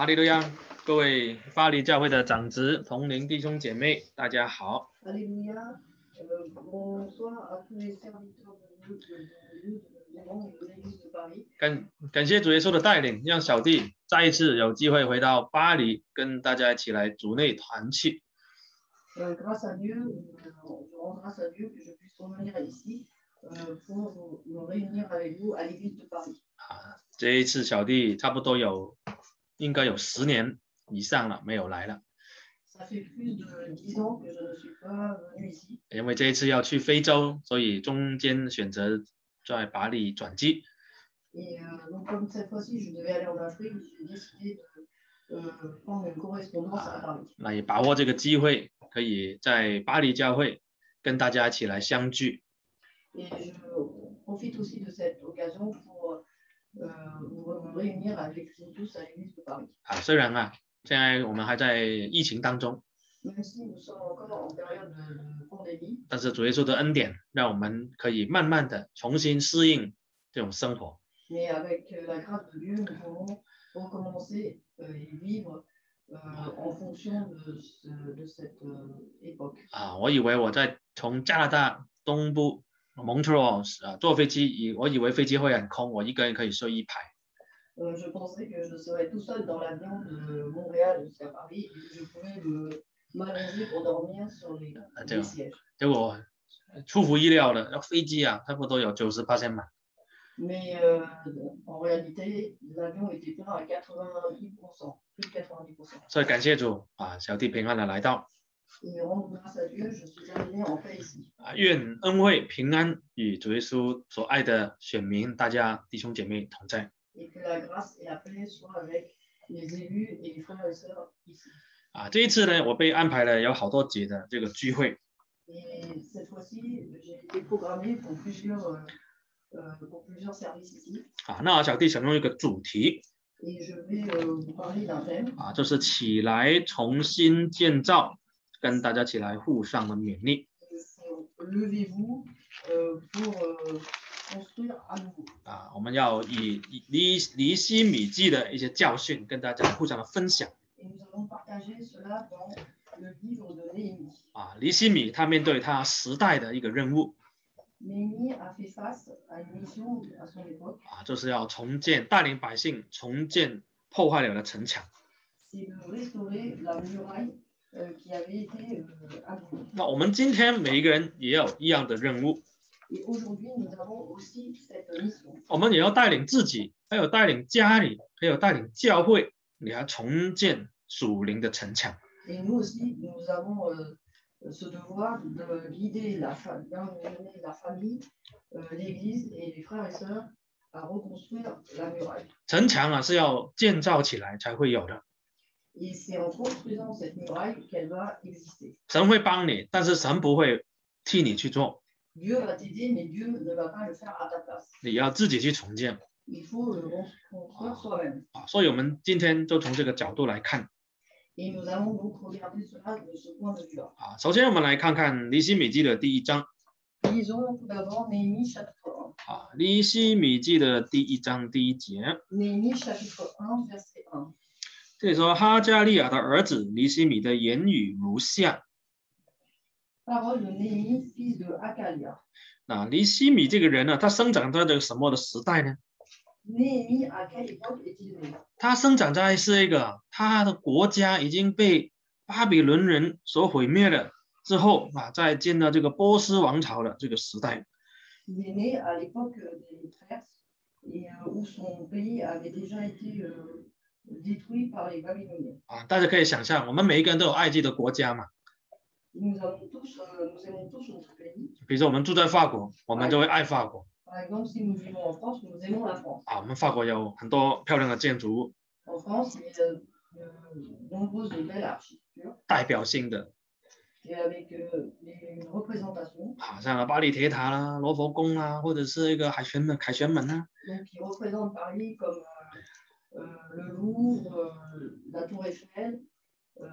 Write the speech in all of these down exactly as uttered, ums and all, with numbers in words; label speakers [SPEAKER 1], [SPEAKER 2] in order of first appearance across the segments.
[SPEAKER 1] 哈利路亚！各位巴黎教会的长子、同龄弟兄姐妹，大家好。
[SPEAKER 2] Alléluia. Euh, bonsoir à tous les serviteurs de Dieu, de Dieu, de l'église de Paris.
[SPEAKER 1] 感感谢主耶稣的带领，让小弟再一次有机会回到巴黎，跟大家一起来主内团契。
[SPEAKER 2] Euh, grâce à Dieu, euh, je rends grâce à Dieu que je puisse revenir ici euh, pour me réunir avec vous à l'église de Paris.
[SPEAKER 1] 啊，这一次小弟差不多有应该有十年以上了，没有来了。
[SPEAKER 2] Ça fait plus de dix ans que je ne suis pas venu ici.
[SPEAKER 1] 因为这一次要去非洲，所以中间选择在巴黎转机。
[SPEAKER 2] Et euh, donc comme cette fois-ci je devais aller en Afrique, j'ai décidé de euh, prendre une correspondance à Paris.
[SPEAKER 1] 那也把握这个机会，可以在巴黎教会跟大家一起来相聚。
[SPEAKER 2] Et je profite aussi de cette occasion pour euh, me réunir avec vous tous à l'église de Paris.
[SPEAKER 1] 啊，虽然啊，现在我们还在疫情当中，
[SPEAKER 2] Même si nous sommes encore en période de, de pandémie,
[SPEAKER 1] 但是主耶稣的恩典，让我们可以慢慢的重新适应这种生活。
[SPEAKER 2] mais avec la grâce de Dieu, nous pouvons recommencer euh, et vivre euh, en fonction de, ce, de cette euh, époque.
[SPEAKER 1] 啊，我以为我在从加拿大东部蒙特利尔啊坐飞机，以我以为飞机会很空，我一个人可以睡一排。
[SPEAKER 2] Euh, je pensais que je serais tout seul dans l'avion de Montréal jusqu'à Paris et que je pouvais me m'allonger pour dormir sur les, les sièges.
[SPEAKER 1] 结果出乎意料的，飞机啊差不多有九十%满。
[SPEAKER 2] Mais euh, en réalité, l'avion était plein à quatre-vingt-dix pour cent, plus de quatre-vingt-dix pour cent.
[SPEAKER 1] 所以感谢主啊，小弟平安的来到。
[SPEAKER 2] Et rendre grâce à Dieu, je suis arrivé en paix ici.
[SPEAKER 1] 啊，愿恩惠平安与主耶稣所爱的选民，大家弟兄姐妹同在。
[SPEAKER 2] Et que la grâce et la paix soient avec les élus et les frères et sœurs ici.
[SPEAKER 1] 啊，这一次呢，我被安排了有好多节的这个聚会。
[SPEAKER 2] Et cette fois-ci, j'ai été programmé pour plusieurs, euh, euh, pour plusieurs services ici.
[SPEAKER 1] 啊，那小弟想用一个主题
[SPEAKER 2] Et je vais euh, vous parler d'un thème.
[SPEAKER 1] 啊，就是起来重新建造，跟大家一起来互相的勉励。
[SPEAKER 2] Levez-vous euh, pour euh, construire à nouveau.
[SPEAKER 1] 啊，我们要以以离离西米记的一些教训，跟大家互相的分享。
[SPEAKER 2] Et nous allons partager cela dans le livre de Néhémie.
[SPEAKER 1] 啊，尼西米他面对他时代的一个任务
[SPEAKER 2] Néhémie a fait face à une mission à son époque.
[SPEAKER 1] 啊，就是要重建带领百姓重建破坏了的城墙。
[SPEAKER 2] C'est de restaurer la muraille euh, qui avait été euh, abîmée.
[SPEAKER 1] 那我们今天每一个人也有一样的任务，
[SPEAKER 2] Et aujourd'hui, nous avons aussi cette mission.
[SPEAKER 1] 我们也要带领自己，还有带领家里，还有带领教会，你要重建属灵的城墙。
[SPEAKER 2] Et nous aussi, nous avons euh, ce devoir de guider la, fa d'amener la famille, euh, l'Église et les frères et sœurs à reconstruire la muraille.
[SPEAKER 1] 城墙啊是要建造起来才会有的，
[SPEAKER 2] Et c'est en construisant cette muraille qu'elle va exister.
[SPEAKER 1] 神会帮你，但是神不会替你去做，
[SPEAKER 2] Dieu va t'aider, mais Dieu ne va pas le faire à ta place.
[SPEAKER 1] 你要自己去重建
[SPEAKER 2] Il faut le construire soi-même.
[SPEAKER 1] 啊。所以我们今天就从这个角度来看
[SPEAKER 2] Et nous allons donc regarder cela de ce point de vue-là.
[SPEAKER 1] 啊。首先我们来看看尼西米记的第一章
[SPEAKER 2] Lisons tout d'abord Néhémie chapitre un.
[SPEAKER 1] 啊，尼西米记的第一章第一节，
[SPEAKER 2] Néhémie chapitre un, verset un.
[SPEAKER 1] 这里说哈加利亚的儿子尼西米的言语如下。
[SPEAKER 2] Parole de Néhémie, fils de Hakalia.
[SPEAKER 1] 那尼西米这个人呢，他生长在这个什么的时代呢？
[SPEAKER 2] Néhémie, à quelle époque est-il né?
[SPEAKER 1] 他生长在是一个他的国家已经被巴比伦人所毁灭了之后啊，在建了这个波斯王朝的这个时代。
[SPEAKER 2] Il est né à l'époque des Perses et euh, où son pays avait déjà été euh, détruit par les Babyloniens.
[SPEAKER 1] 啊，大家可以想象，我们每一个人都有爱自己的国家嘛。
[SPEAKER 2] Nous avons tous, euh, nous aimons tous notre pays.
[SPEAKER 1] 比如说我们住在法国，我们就会爱法国
[SPEAKER 2] Par exemple, si nous vivons en France, nous aimons la France.
[SPEAKER 1] 啊。我们法国有很多漂亮的建筑物，
[SPEAKER 2] En France, il y a de nombreuses belles architectures
[SPEAKER 1] 代表性的
[SPEAKER 2] et avec euh, une représentation
[SPEAKER 1] 啊，像巴黎铁塔啦、罗浮宫啦，或者是一个海旋门、凯旋门啊。
[SPEAKER 2] donc, qui représente Paris comme euh, euh, le Louvre, euh, la Tour Eiffel, euh,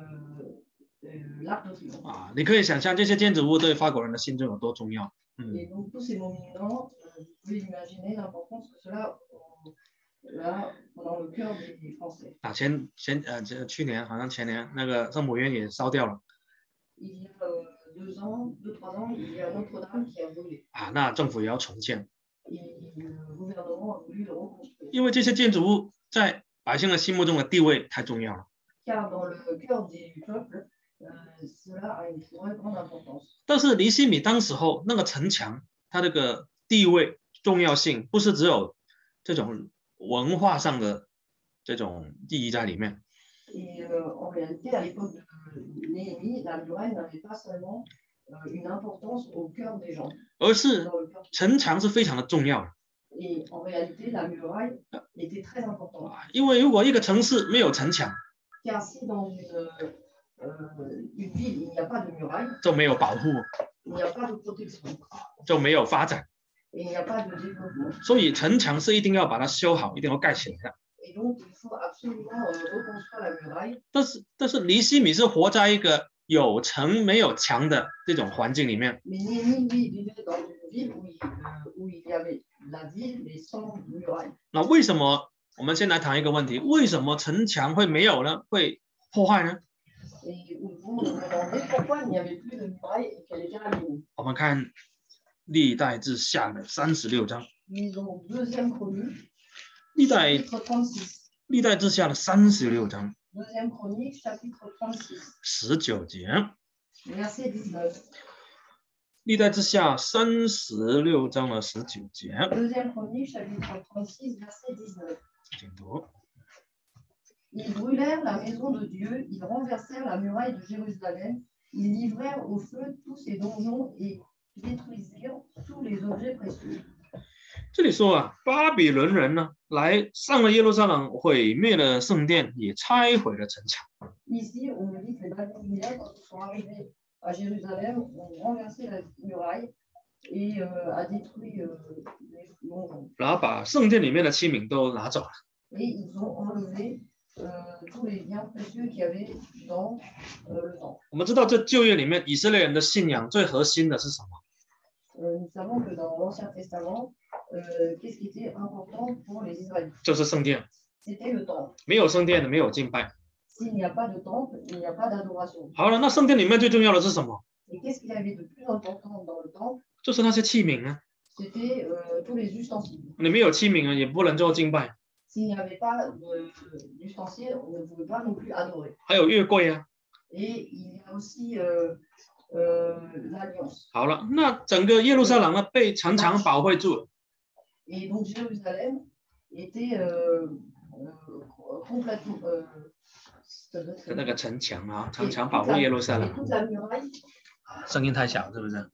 [SPEAKER 2] euh, l'Arc de Triomphe.
[SPEAKER 1] 啊，你可以想象这些建筑物对法国人的心中有多重要。嗯
[SPEAKER 2] Et donc tous ces monuments, euh, vous pouvez imaginer l'importance que cela euh, là dans le cœur des Français.
[SPEAKER 1] 啊，前前呃这去年好像前年那个圣母院也烧掉了
[SPEAKER 2] Il y a euh, deux ans, deux, trois ans, il y a Notre-Dame qui a brûlé.
[SPEAKER 1] 啊，那政府也要重建，
[SPEAKER 2] Et le gouvernement a voulu le reconstruire.
[SPEAKER 1] 因为这些建筑物在百姓的心目中的地位太重要了。
[SPEAKER 2] Car dans le cœur du peuple, euh, cela a une très grande importance.
[SPEAKER 1] 但是尼希米当时候那个城墙，它这个地位重要性不是只有这种文化上的这种意义在里面。
[SPEAKER 2] Et euh, en réalité, à l'époque de Néhémie, la muraille n'avait pas seulement euh, une importance au cœur des gens.
[SPEAKER 1] 而是
[SPEAKER 2] Dans le cœur.
[SPEAKER 1] 城墙是非常的重要的，
[SPEAKER 2] Et en réalité, la muraille était très importante.
[SPEAKER 1] 因为如果一个城市没有城墙，
[SPEAKER 2] Car si dans une, euh, une ville, il n'y a pas de muraille,
[SPEAKER 1] 就没有保护，
[SPEAKER 2] il n'y a pas de protection,
[SPEAKER 1] 就没有发展。
[SPEAKER 2] et il n'y a pas de développement.
[SPEAKER 1] 所以城墙是一定要把它修好，一定要盖起来的。
[SPEAKER 2] Et donc, il faut absolument euh, reconstruire la muraille.
[SPEAKER 1] 但是但是尼希米是活在一个有城没有墙的这种环境里面，
[SPEAKER 2] Mais Néhémie, lui, vivait dans une ville où il, euh, où il y avait la ville, mais sans muraille.
[SPEAKER 1] 那为什么？我们先来谈一个问题：为什么城墙会没有呢？会破坏呢？
[SPEAKER 2] Et vous vous demandez pourquoi il n'y avait plus de muraille et qu'elle était abîmée.
[SPEAKER 1] 我们看历代志下的三十六章，
[SPEAKER 2] Lisons deuxième chronique,
[SPEAKER 1] 历代
[SPEAKER 2] chapitre trente-six.
[SPEAKER 1] 历代志下的三十六章
[SPEAKER 2] Deuxième chronique, chapitre trente-six,
[SPEAKER 1] 十九节，
[SPEAKER 2] verset dix-neuf.
[SPEAKER 1] 历代志下三十六章的十九节，
[SPEAKER 2] Deuxième chronique, chapitre trente-six, verset dix-neuf.
[SPEAKER 1] 请读。
[SPEAKER 2] Ils brûlèrent la maison de Dieu, ils renversèrent la muraille de Jérusalem, ils livrèrent au feu tous ses donjons et détruisirent tous les objets précieux.
[SPEAKER 1] 这里说啊，巴比伦人呢来上了耶路撒冷，毁灭了圣殿，也拆毁了城墙。
[SPEAKER 2] Ici, on nous dit que les Babyloniens, quand ils sont arrivés à Jérusalem, ont renversé la muraille et euh, a détruit euh, les donjons.
[SPEAKER 1] 然后把圣殿里面的器皿都拿走了。
[SPEAKER 2] Et ils ont enlevé euh, tous les biens précieux qu'il y avait dans euh, le temple.
[SPEAKER 1] 我们知道这旧约里面以色列人的信仰最核心的是什么？
[SPEAKER 2] Euh, nous savons que dans l'Ancien Testament, euh, qu'est-ce qui était important pour les Israélites?
[SPEAKER 1] 就是圣殿。
[SPEAKER 2] C'était le temple.
[SPEAKER 1] 没有圣殿的，没有敬拜。
[SPEAKER 2] S'il n'y a pas de temple, il n'y a pas d'adoration.
[SPEAKER 1] 好了，那圣殿里面最重要的是什么？
[SPEAKER 2] Et qu'est-ce qu'il y avait de plus important dans le temple?
[SPEAKER 1] 就是那些器皿啊。
[SPEAKER 2] C'était euh, tous les ustensiles.
[SPEAKER 1] 你没有器皿啊，也不能做敬拜。
[SPEAKER 2] S'il n'y avait pas d'ustensiles, on ne pouvait pas non plus adorer.
[SPEAKER 1] 还有月柜啊。
[SPEAKER 2] Et il y a aussi euh, euh, l'alliance.
[SPEAKER 1] 好了，那整个耶路撒冷呢被城墙保卫住了。
[SPEAKER 2] Et donc Jérusalem était euh, euh, complètement. Euh,
[SPEAKER 1] 那个城墙啊，城墙保护耶路撒
[SPEAKER 2] et
[SPEAKER 1] 冷。
[SPEAKER 2] toute la muraille.
[SPEAKER 1] 声音太小，是不是？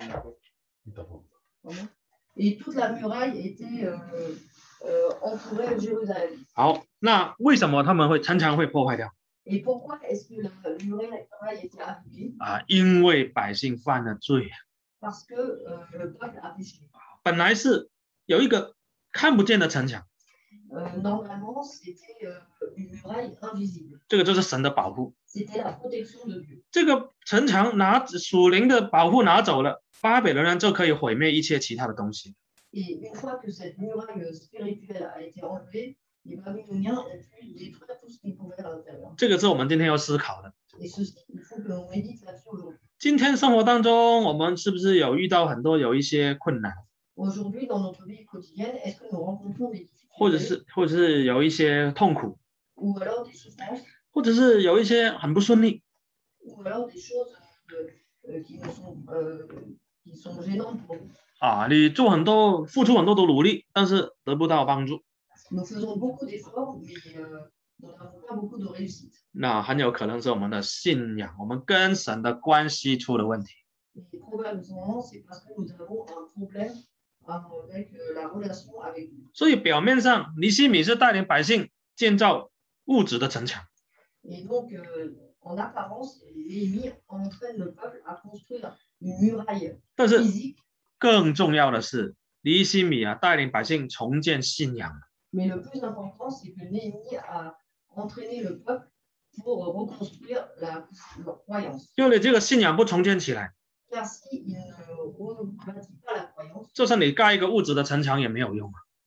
[SPEAKER 2] Et toute la muraille était euh, euh, entourée Jérusalem.
[SPEAKER 1] 好，那为什么他们会城墙会破坏掉？
[SPEAKER 2] Et pourquoi est-ce que la muraille était abîmée?
[SPEAKER 1] 啊，因为百姓犯了罪。
[SPEAKER 2] Parce que euh, le peuple a péché.
[SPEAKER 1] 本来是有一个看不见的城墙，
[SPEAKER 2] Euh, normalement, c'était euh, une muraille invisible.
[SPEAKER 1] 这个就是神的保护。
[SPEAKER 2] C'était la protection de Dieu.
[SPEAKER 1] 这个城墙拿属灵的保护拿走了，巴比伦人就可以毁灭一切其他的东西。
[SPEAKER 2] Et une fois que cette muraille spirituelle a été enlevée, les Babyloniens ont pu détruire tout ce qu'ils pouvaient à l'intérieur.
[SPEAKER 1] 这个是我们今天要思考的。
[SPEAKER 2] Et ceci, il faut que l'on médite là-dessus aujourd'hui.
[SPEAKER 1] 今天生活当中，我们是不是有遇到很多有一些困难，
[SPEAKER 2] Aujourd'hui, dans notre vie quotidienne, est-ce que nous rencontrons des
[SPEAKER 1] 或者
[SPEAKER 2] difficultés
[SPEAKER 1] 是或者是有一些痛苦，
[SPEAKER 2] ou alors des souffrances
[SPEAKER 1] 或者是有一些很不顺利？
[SPEAKER 2] ou alors des choses euh, euh, qui, nous sont, euh, qui sont gênantes pour nous?
[SPEAKER 1] 啊，你做很多付出很多的努力，但是得不到帮助，
[SPEAKER 2] Nous faisons beaucoup d'efforts, mais euh, nous n'avons pas beaucoup de réussite.
[SPEAKER 1] 那很有可能是我们的信仰，我们跟神的关系出了问题。
[SPEAKER 2] Et probablement, c'est parce que nous avons un problème avec euh, la relation avec Dieu.
[SPEAKER 1] 所以表面上，尼希米是带领百姓建造物质的城墙，
[SPEAKER 2] Et donc, euh, en apparence, Néhémie entraîne le peuple à construire une muraille
[SPEAKER 1] 但是
[SPEAKER 2] physique.
[SPEAKER 1] 更重要的是，尼希米啊带领百姓重建信仰。
[SPEAKER 2] Mais le plus important, c'est que Néhémie a entraîné le peuple pour reconstruire la, leur croyance.
[SPEAKER 1] 因为你这个信仰不重建起来，
[SPEAKER 2] Car s'il ne rebâtit pas la croyance,
[SPEAKER 1] 就算你盖一个物质的城墙也没有用啊。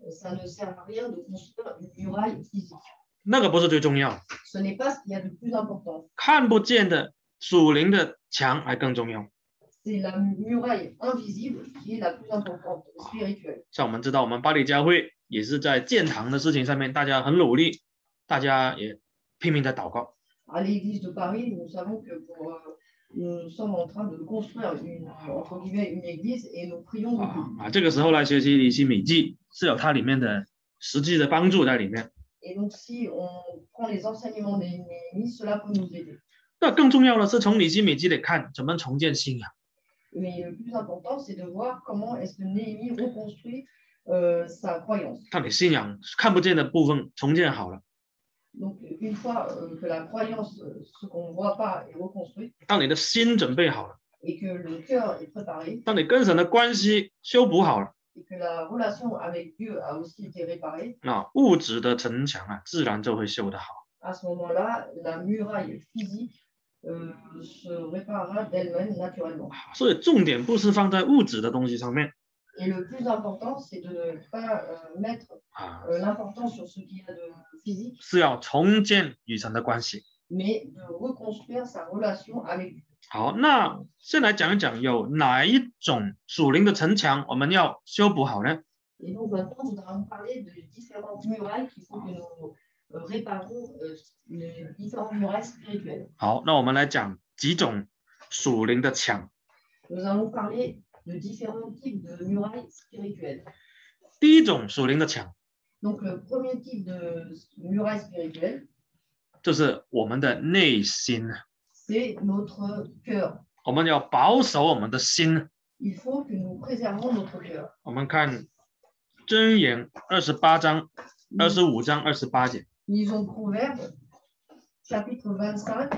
[SPEAKER 2] ça ne sert à rien de construire une muraille physique.
[SPEAKER 1] 那个不是最重要，
[SPEAKER 2] Ce n'est pas ce qu'il y a de plus important.
[SPEAKER 1] 看不见的属灵的墙还更重要。
[SPEAKER 2] C'est la muraille invisible qui est la plus importante, spirituelle.
[SPEAKER 1] 像我们知道，我们巴黎教会也是在建堂的事情上面，大家很努力，大家也拼命在祷告。
[SPEAKER 2] À l'église de Paris, nous savons que pour, euh, nous sommes en train de construire une, entre guillemets, une église et nous prions beaucoup.
[SPEAKER 1] 啊，这个时候来学习尼希米记是有它里面的实际的帮助在里面。
[SPEAKER 2] Et donc, si on prend les enseignements des Néhémie, cela peut nous aider.
[SPEAKER 1] 那更重要的是从尼希米记里看怎么重建信仰。
[SPEAKER 2] Mais le plus important, c'est de voir comment est-ce que Néhémie reconstruit euh, sa croyance.
[SPEAKER 1] 当你信仰看不见的部分重建好了，
[SPEAKER 2] Donc, une fois euh, que la croyance, euh, ce qu'on ne voit pas, est reconstruite
[SPEAKER 1] 当你的心准备好了，
[SPEAKER 2] et que le cœur est préparé
[SPEAKER 1] 当你跟神的关系修补好了，
[SPEAKER 2] et que la relation avec Dieu a aussi été réparée,
[SPEAKER 1] 那物质的城墙啊，自然就会修得好。
[SPEAKER 2] à ce moment-là, la muraille physique euh, se réparera d'elle-même naturellement.
[SPEAKER 1] 所以重点不是放在物质的东西上面
[SPEAKER 2] Et le plus important, c'est de ne pas euh, mettre
[SPEAKER 1] 啊，
[SPEAKER 2] euh, l'importance sur ce qu'il y a de physique,
[SPEAKER 1] 是要重建与神的关系。
[SPEAKER 2] mais de reconstruire sa relation avec Dieu.
[SPEAKER 1] 好，那先来讲一讲有哪一种属灵的城墙我们要修补好呢？
[SPEAKER 2] Et donc maintenant, nous allons parler de différentes murailles qu'il faut que nous euh, réparons, euh, les différentes murailles spirituelles.
[SPEAKER 1] 好，那我们来讲几种属灵的墙。
[SPEAKER 2] Nous allons parler de différents types de murailles spirituelles.
[SPEAKER 1] 第一种属灵的墙
[SPEAKER 2] Donc le premier type de muraille spirituelle,
[SPEAKER 1] 就是我们的内心，
[SPEAKER 2] c'est notre cœur.
[SPEAKER 1] 我们要保守我们的心。
[SPEAKER 2] Il faut que nous préservons notre cœur.
[SPEAKER 1] 我们看箴言二十八章、二十五章、二十八节。
[SPEAKER 2] Lisons Proverbes, chapitre vingt-cinq,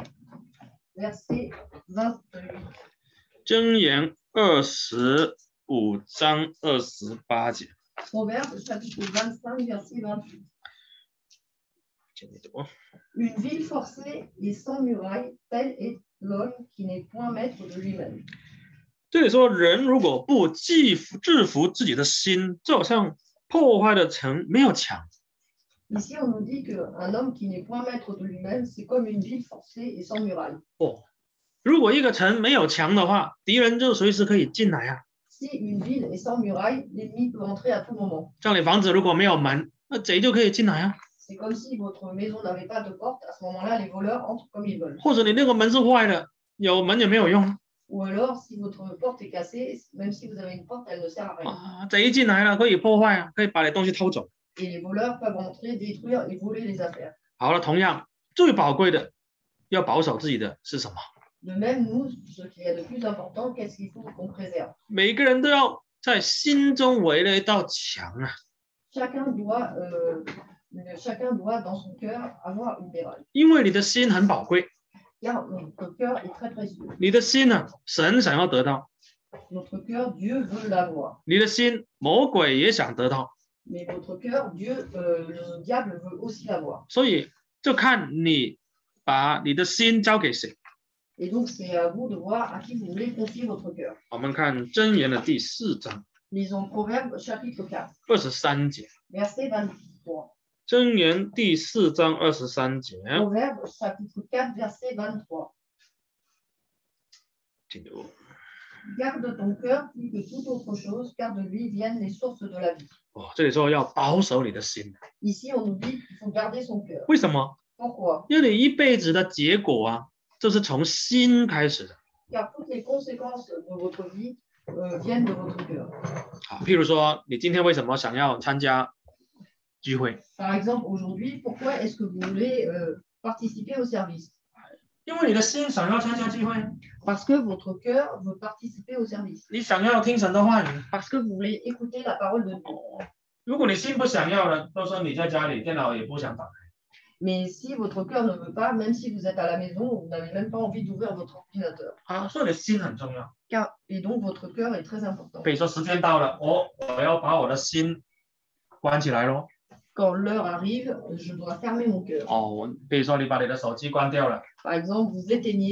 [SPEAKER 2] verset vingt-huit.
[SPEAKER 1] 箴言二十五章二十八节。
[SPEAKER 2] Proverbes, chapitre vingt-cinq, verset vingt-huit. Une ville forcée et sans muraille, tel est l'homme qui n'est point maître de lui-même.
[SPEAKER 1] 这里说，人如果不制服制服自己的心，就好像破坏的城没有墙。
[SPEAKER 2] Ici, on nous dit qu'un homme qui n'est point maître de lui-même, c'est comme une ville forcée et sans muraille.
[SPEAKER 1] 哦，如果一个城没有墙的话，敌人就随时可以进来啊。
[SPEAKER 2] Si une ville est sans muraille, l'ennemi peut entrer à tout moment.
[SPEAKER 1] 像你房子如果没有门，那贼就可以进来啊。
[SPEAKER 2] C'est comme si votre maison n'avait pas de porte. À ce moment-là, les voleurs entrent comme ils veulent.
[SPEAKER 1] 或者你那个门是坏的，有门也没有用
[SPEAKER 2] Ou alors, si votre porte est cassée, même si vous avez une porte, elle ne sert à rien.
[SPEAKER 1] 啊。贼一进来了，可以破坏啊，可以把你东西偷走。
[SPEAKER 2] Et les voleurs peuvent entrer, détruire et voler les affaires.
[SPEAKER 1] 好了，同样最宝贵的，要保守自己的是什么？
[SPEAKER 2] De même, nous, ce qu'il y a de plus important, qu'est-ce qu'il faut qu'on préserve?
[SPEAKER 1] 每个人都要在心中围了一道墙啊，
[SPEAKER 2] Chacun doit, euh, chacun doit, dans son cœur, avoir une muraille.
[SPEAKER 1] 因为你的心很宝贵，
[SPEAKER 2] Car notre cœur est très précieux.
[SPEAKER 1] 你的心呢、神想要得到，
[SPEAKER 2] Notre cœur, Dieu veut l'avoir.
[SPEAKER 1] 你的心魔鬼也想得到，
[SPEAKER 2] Mais votre cœur, Dieu, euh, le diable veut aussi l'avoir.
[SPEAKER 1] 所以就看你把你的心交给谁。
[SPEAKER 2] Et donc, c'est à vous de voir à qui vous voulez confier votre cœur.
[SPEAKER 1] 我们看箴言的第四章
[SPEAKER 2] Lisons Proverbes, chapitre quatre,
[SPEAKER 1] 二十三节，
[SPEAKER 2] verset vingt-trois.
[SPEAKER 1] 箴言第四章二十三节，
[SPEAKER 2] Proverbes, chapitre quatre, verset vingt-trois.
[SPEAKER 1] 请读。
[SPEAKER 2] Garde ton cœur plus que toute autre chose, car de lui viennent les sources de la vie.
[SPEAKER 1] 哦，这里说要保守你的心，
[SPEAKER 2] Ici, on nous dit qu'il faut garder son cœur.
[SPEAKER 1] 为什么？
[SPEAKER 2] Pourquoi?
[SPEAKER 1] 因为你一辈子的结果啊，就是从心开始的。
[SPEAKER 2] Car toutes les conséquences de votre vie euh, viennent de votre cœur.
[SPEAKER 1] 好，譬如说，你今天为什么想要参加聚会？
[SPEAKER 2] Par exemple, aujourd'hui, pourquoi est-ce que vous voulez euh, participer au service?
[SPEAKER 1] 因为你的心想要参加聚会，
[SPEAKER 2] Parce que votre cœur veut participer au service.
[SPEAKER 1] 你想要听神的话语。
[SPEAKER 2] Parce que vous voulez écouter la parole de Dieu.
[SPEAKER 1] 哦，如果你心不想要了，到时候你在家里电脑也不想打开。
[SPEAKER 2] Mais si votre cœur ne veut pas, même si vous êtes à la maison, vous n'avez même pas envie d'ouvrir votre ordinateur.
[SPEAKER 1] 啊，所以你的心很重要。
[SPEAKER 2] Car, et donc, votre cœur est très important.
[SPEAKER 1] 比如说时间到了，我我要把我的心关起来咯。
[SPEAKER 2] Quand l'heure arrive, je dois fermer mon cœur.
[SPEAKER 1] 哦，比如说你把你的手机关掉了，
[SPEAKER 2] Par exemple, vous éteignez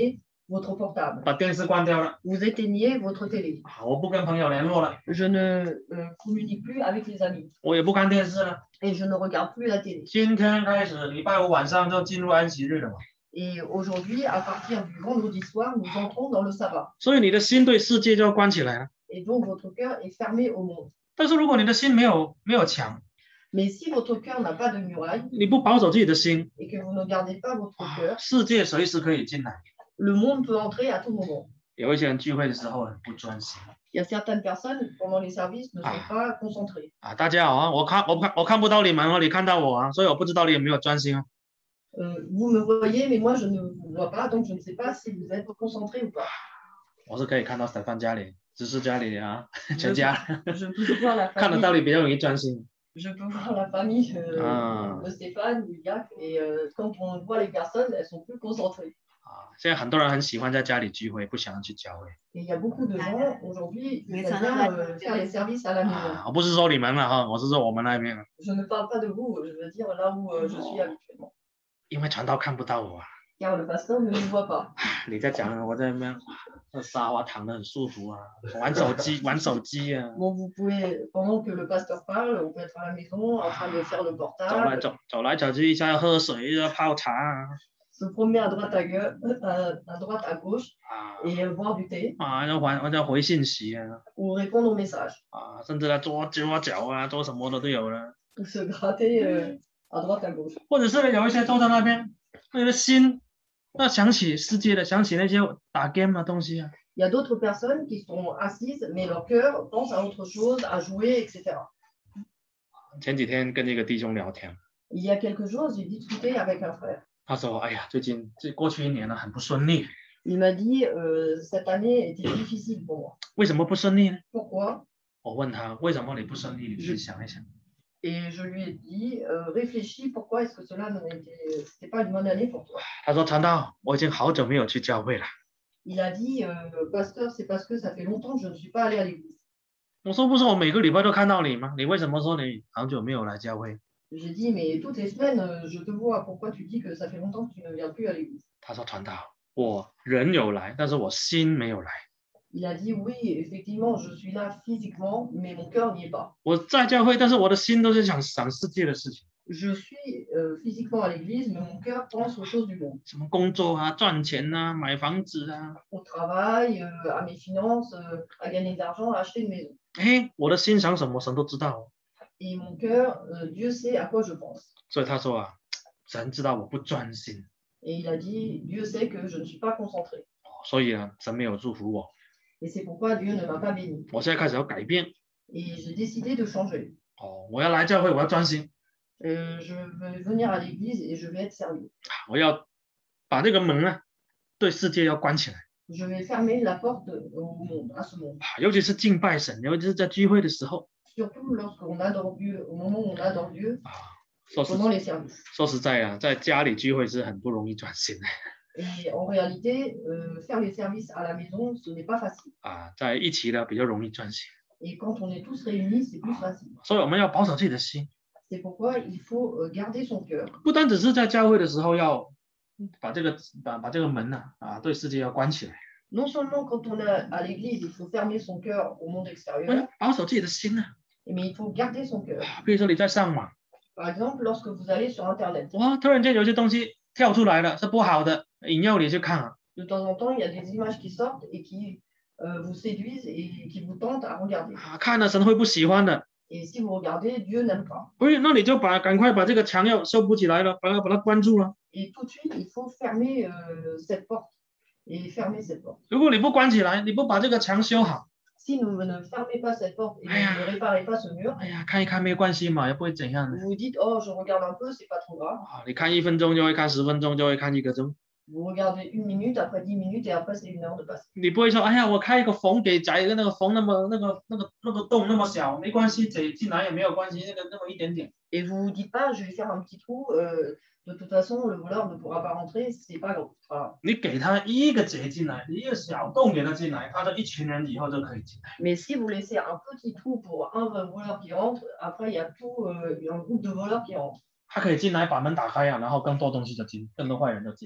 [SPEAKER 2] votre portable.
[SPEAKER 1] 把电视关掉了，
[SPEAKER 2] Vous éteignez votre télé.
[SPEAKER 1] 啊我不跟朋友联络了，
[SPEAKER 2] Je ne euh, communique plus avec les amis
[SPEAKER 1] 我也不看电视了。
[SPEAKER 2] et je ne regarde plus la télé.
[SPEAKER 1] 今天开始，礼拜五晚上就进入安息日了嘛。
[SPEAKER 2] Et aujourd'hui, à partir du vendredi soir, nous entrons dans le sabbat.
[SPEAKER 1] 所以你的心对世界就要关起来了。
[SPEAKER 2] Et donc, votre cœur est fermé au monde.
[SPEAKER 1] 但是如果你的心没有没有墙，
[SPEAKER 2] Mais si votre cœur n'a pas de muraille
[SPEAKER 1] 你不保守自己的心，
[SPEAKER 2] et que vous ne gardez pas votre cœur,
[SPEAKER 1] 世界随时可以进来。
[SPEAKER 2] le monde peut entrer à tout moment.
[SPEAKER 1] 有一些人聚会的时候很不专心
[SPEAKER 2] Il y a certaines personnes, pendant les services, ne sont
[SPEAKER 1] Ah.
[SPEAKER 2] pas concentrées.
[SPEAKER 1] 啊！大家好啊，我看我看我看不到你们哦，你看到我啊，所以我不知道你有没有专心哦。
[SPEAKER 2] Euh, vous me voyez, mais moi, je ne vous vois pas, donc je ne sais pas si vous êtes concentré ou pas.
[SPEAKER 1] 我是可以看到Stefan家里、知识家里啊，
[SPEAKER 2] Je,
[SPEAKER 1] 全家
[SPEAKER 2] je peux voir la
[SPEAKER 1] 看得到
[SPEAKER 2] famille,
[SPEAKER 1] 你比较容易专心
[SPEAKER 2] je peux voir la famille euh,
[SPEAKER 1] Ah.
[SPEAKER 2] de Stéphane, de Yac, et euh, quand on voit les personnes, elles sont plus concentrées.
[SPEAKER 1] 啊。现在很多人很喜欢在家里聚会，不想要去教会
[SPEAKER 2] Et il y a beaucoup de gens, aujourd'hui, qui
[SPEAKER 3] Mais
[SPEAKER 2] aiment
[SPEAKER 3] ça
[SPEAKER 2] bien
[SPEAKER 3] n'a-
[SPEAKER 2] euh, faire les services à la maison.
[SPEAKER 1] 啊。我不是说你们了哈，我是说我们那边，
[SPEAKER 2] Je ne parle pas de vous, je veux dire là où euh, je suis habituellement.
[SPEAKER 1] 因为传道看不到我啊。
[SPEAKER 2] Car le pasteur ne nous voit pas.
[SPEAKER 1] 你在讲，我在那边，那沙发躺得很舒服啊，玩手机玩手机啊，
[SPEAKER 2] Bon, vous pouvez, pendant que le pasteur parle, on peut être à la maison en train de faire le
[SPEAKER 1] 走来
[SPEAKER 2] portable,
[SPEAKER 1] 走走来走去，一下要喝水，要泡茶啊，
[SPEAKER 2] se promener à droite à, gueule, à, à droite à gauche
[SPEAKER 1] 啊
[SPEAKER 2] et euh, boire du thé
[SPEAKER 1] 啊，要还要回信息啊，
[SPEAKER 2] ou répondre aux messages
[SPEAKER 1] 啊，甚至来做桌脚啊，做什么的都有了，
[SPEAKER 2] ou se gratter euh, à droite à gauche.
[SPEAKER 1] 或者是有一些坐在那边，你的心，那想起世界的，想起那些打 game 的东西啊，
[SPEAKER 2] Il y a d'autres personnes qui sont assises, mais leur cœur pense à autre chose, à jouer, et cetera.
[SPEAKER 1] 前几天跟一个弟兄聊天，
[SPEAKER 2] Il y a quelques jours, j'ai discuté avec un frère.
[SPEAKER 1] 他说，哎呀，最近这过去一年呢很不顺利，
[SPEAKER 2] Il m'a dit euh, cette année était difficile pour moi.
[SPEAKER 1] 为什么不顺利呢？
[SPEAKER 2] Pourquoi?
[SPEAKER 1] 我问他为什么你不顺利，你去想一想。
[SPEAKER 2] Et je lui ai dit, euh, réfléchis, pourquoi est-ce que cela n'était pas une bonne année pour toi?
[SPEAKER 1] 他说传道，我已经好久没有去教会了。
[SPEAKER 2] Il a dit, euh, pasteur, c'est parce que ça fait longtemps que je ne suis pas allé à l'église.
[SPEAKER 1] 我说不是我每个礼拜都看到你吗？你为什么说你好久没有来教会？
[SPEAKER 2] J'ai dit, mais toutes les semaines, euh, je te vois, pourquoi tu dis que ça fait longtemps que tu ne viens plus à l'église?
[SPEAKER 1] 他说传道，我人有来，但是我心没有来。
[SPEAKER 2] Il a dit, oui, effectivement, je suis là physiquement, mais mon cœur n'y est pas.
[SPEAKER 1] 我在教会，但是我的心都是想想世界的事情，
[SPEAKER 2] Je suis euh, physiquement à l'église, mais mon cœur pense aux choses du monde.
[SPEAKER 1] 什么工作啊、赚钱啊、买房子啊。
[SPEAKER 2] Au travail, euh, à mes finances, euh, à gagner de l'argent, à acheter une maison.
[SPEAKER 1] 哎，我的心想什么，神都知道哦。
[SPEAKER 2] Et mon cœur, euh, Dieu sait à quoi je pense.
[SPEAKER 1] 所以他说啊，神知道我不专心，
[SPEAKER 2] Et il a dit, Dieu sait que je ne suis pas concentré.
[SPEAKER 1] 所以呢，神没有祝福我。
[SPEAKER 2] Et c'est pourquoi Dieu ne m'a pas béni.
[SPEAKER 1] 我现在开始要改变
[SPEAKER 2] Et j'ai décidé de changer.
[SPEAKER 1] 哦，我要来教会，我要专心，
[SPEAKER 2] Euh, je vais venir à l'église et je vais être servi.
[SPEAKER 1] 我要把这个门啊，对世界要关起来。
[SPEAKER 2] Je vais fermer la porte au monde, à ce monde.
[SPEAKER 1] 啊尤其是敬拜神，尤其是在聚会的时候
[SPEAKER 2] Surtout lorsqu'on adore Dieu, au moment où on adore Dieu,
[SPEAKER 1] 啊。说实
[SPEAKER 2] pendant les services.
[SPEAKER 1] 说实在啊，在家里聚会是很不容易专心的
[SPEAKER 2] Et en réalité, euh, faire les services à la maison, ce n'est pas facile.
[SPEAKER 1] 啊，在一起呢比较容易专心，
[SPEAKER 2] Et quand on est tous réunis, c'est plus facile.
[SPEAKER 1] 所以我们要保守自己的心，
[SPEAKER 2] C'est pourquoi il faut euh, garder son cœur.
[SPEAKER 1] 不单只是在教会的时候要把这个把把这个门呢 啊, 啊对世界要关起来，
[SPEAKER 2] Non seulement quand on est à l'église, il faut fermer son cœur au monde
[SPEAKER 1] 我
[SPEAKER 2] extérieur,
[SPEAKER 1] 要保守自己的心呢、
[SPEAKER 2] mais il faut garder son cœur.
[SPEAKER 1] 啊。比如说你在上网，
[SPEAKER 2] Par exemple, lorsque vous allez sur Internet,
[SPEAKER 1] 哇，突然间有些东西跳出来了，是不好的，引诱你去看啊。
[SPEAKER 2] de temps en temps, il y a des images qui sortent et qui euh, vous séduisent et qui vous tentent à regarder.
[SPEAKER 1] 啊，看了神会不喜欢的，
[SPEAKER 2] Et si vous regardez, Dieu n'aime pas.
[SPEAKER 1] 所以那你就把赶快把这个墙要修补起来了，把它把它关住了。
[SPEAKER 2] Et tout de suite, il faut fermer euh, cette porte. Et fermer cette porte.
[SPEAKER 1] 如果你不关起来，你不把这个墙修好，
[SPEAKER 2] Si vous ne fermez pas cette porte et que vous ne réparez pas ce mur,
[SPEAKER 1] 哎呀，看一看没关系嘛，也不会怎样的
[SPEAKER 2] vous vous dites, oh, je regarde un peu, c'est pas trop grave.
[SPEAKER 1] 啊。你看一分钟就会看十分钟，就会看一个钟。
[SPEAKER 2] Vous regardez une minute, après dix minutes, et après c'est une heure de passe.
[SPEAKER 1] 你不会说，哎呀，我开一个缝给窄的那个缝那么那个那个那个洞那么小，没关系，贼进来也没有关系，那个那么一点点。
[SPEAKER 2] Et vous vous dites pas, je vais faire un petit trou, euh, de toute façon, le voleur ne pourra pas rentrer, c'est pas grave. Enfin,
[SPEAKER 1] 你给他一个贼进来，一个小洞给他进来，他的一群人以后就可以进来。
[SPEAKER 2] mais si vous laissez un petit trou pour un voleur qui rentre, après il y a tout euh, un groupe de voleurs qui rentrent.
[SPEAKER 1] 他可以进来把门打开啊，然后更多东西就进，更多坏人就进来。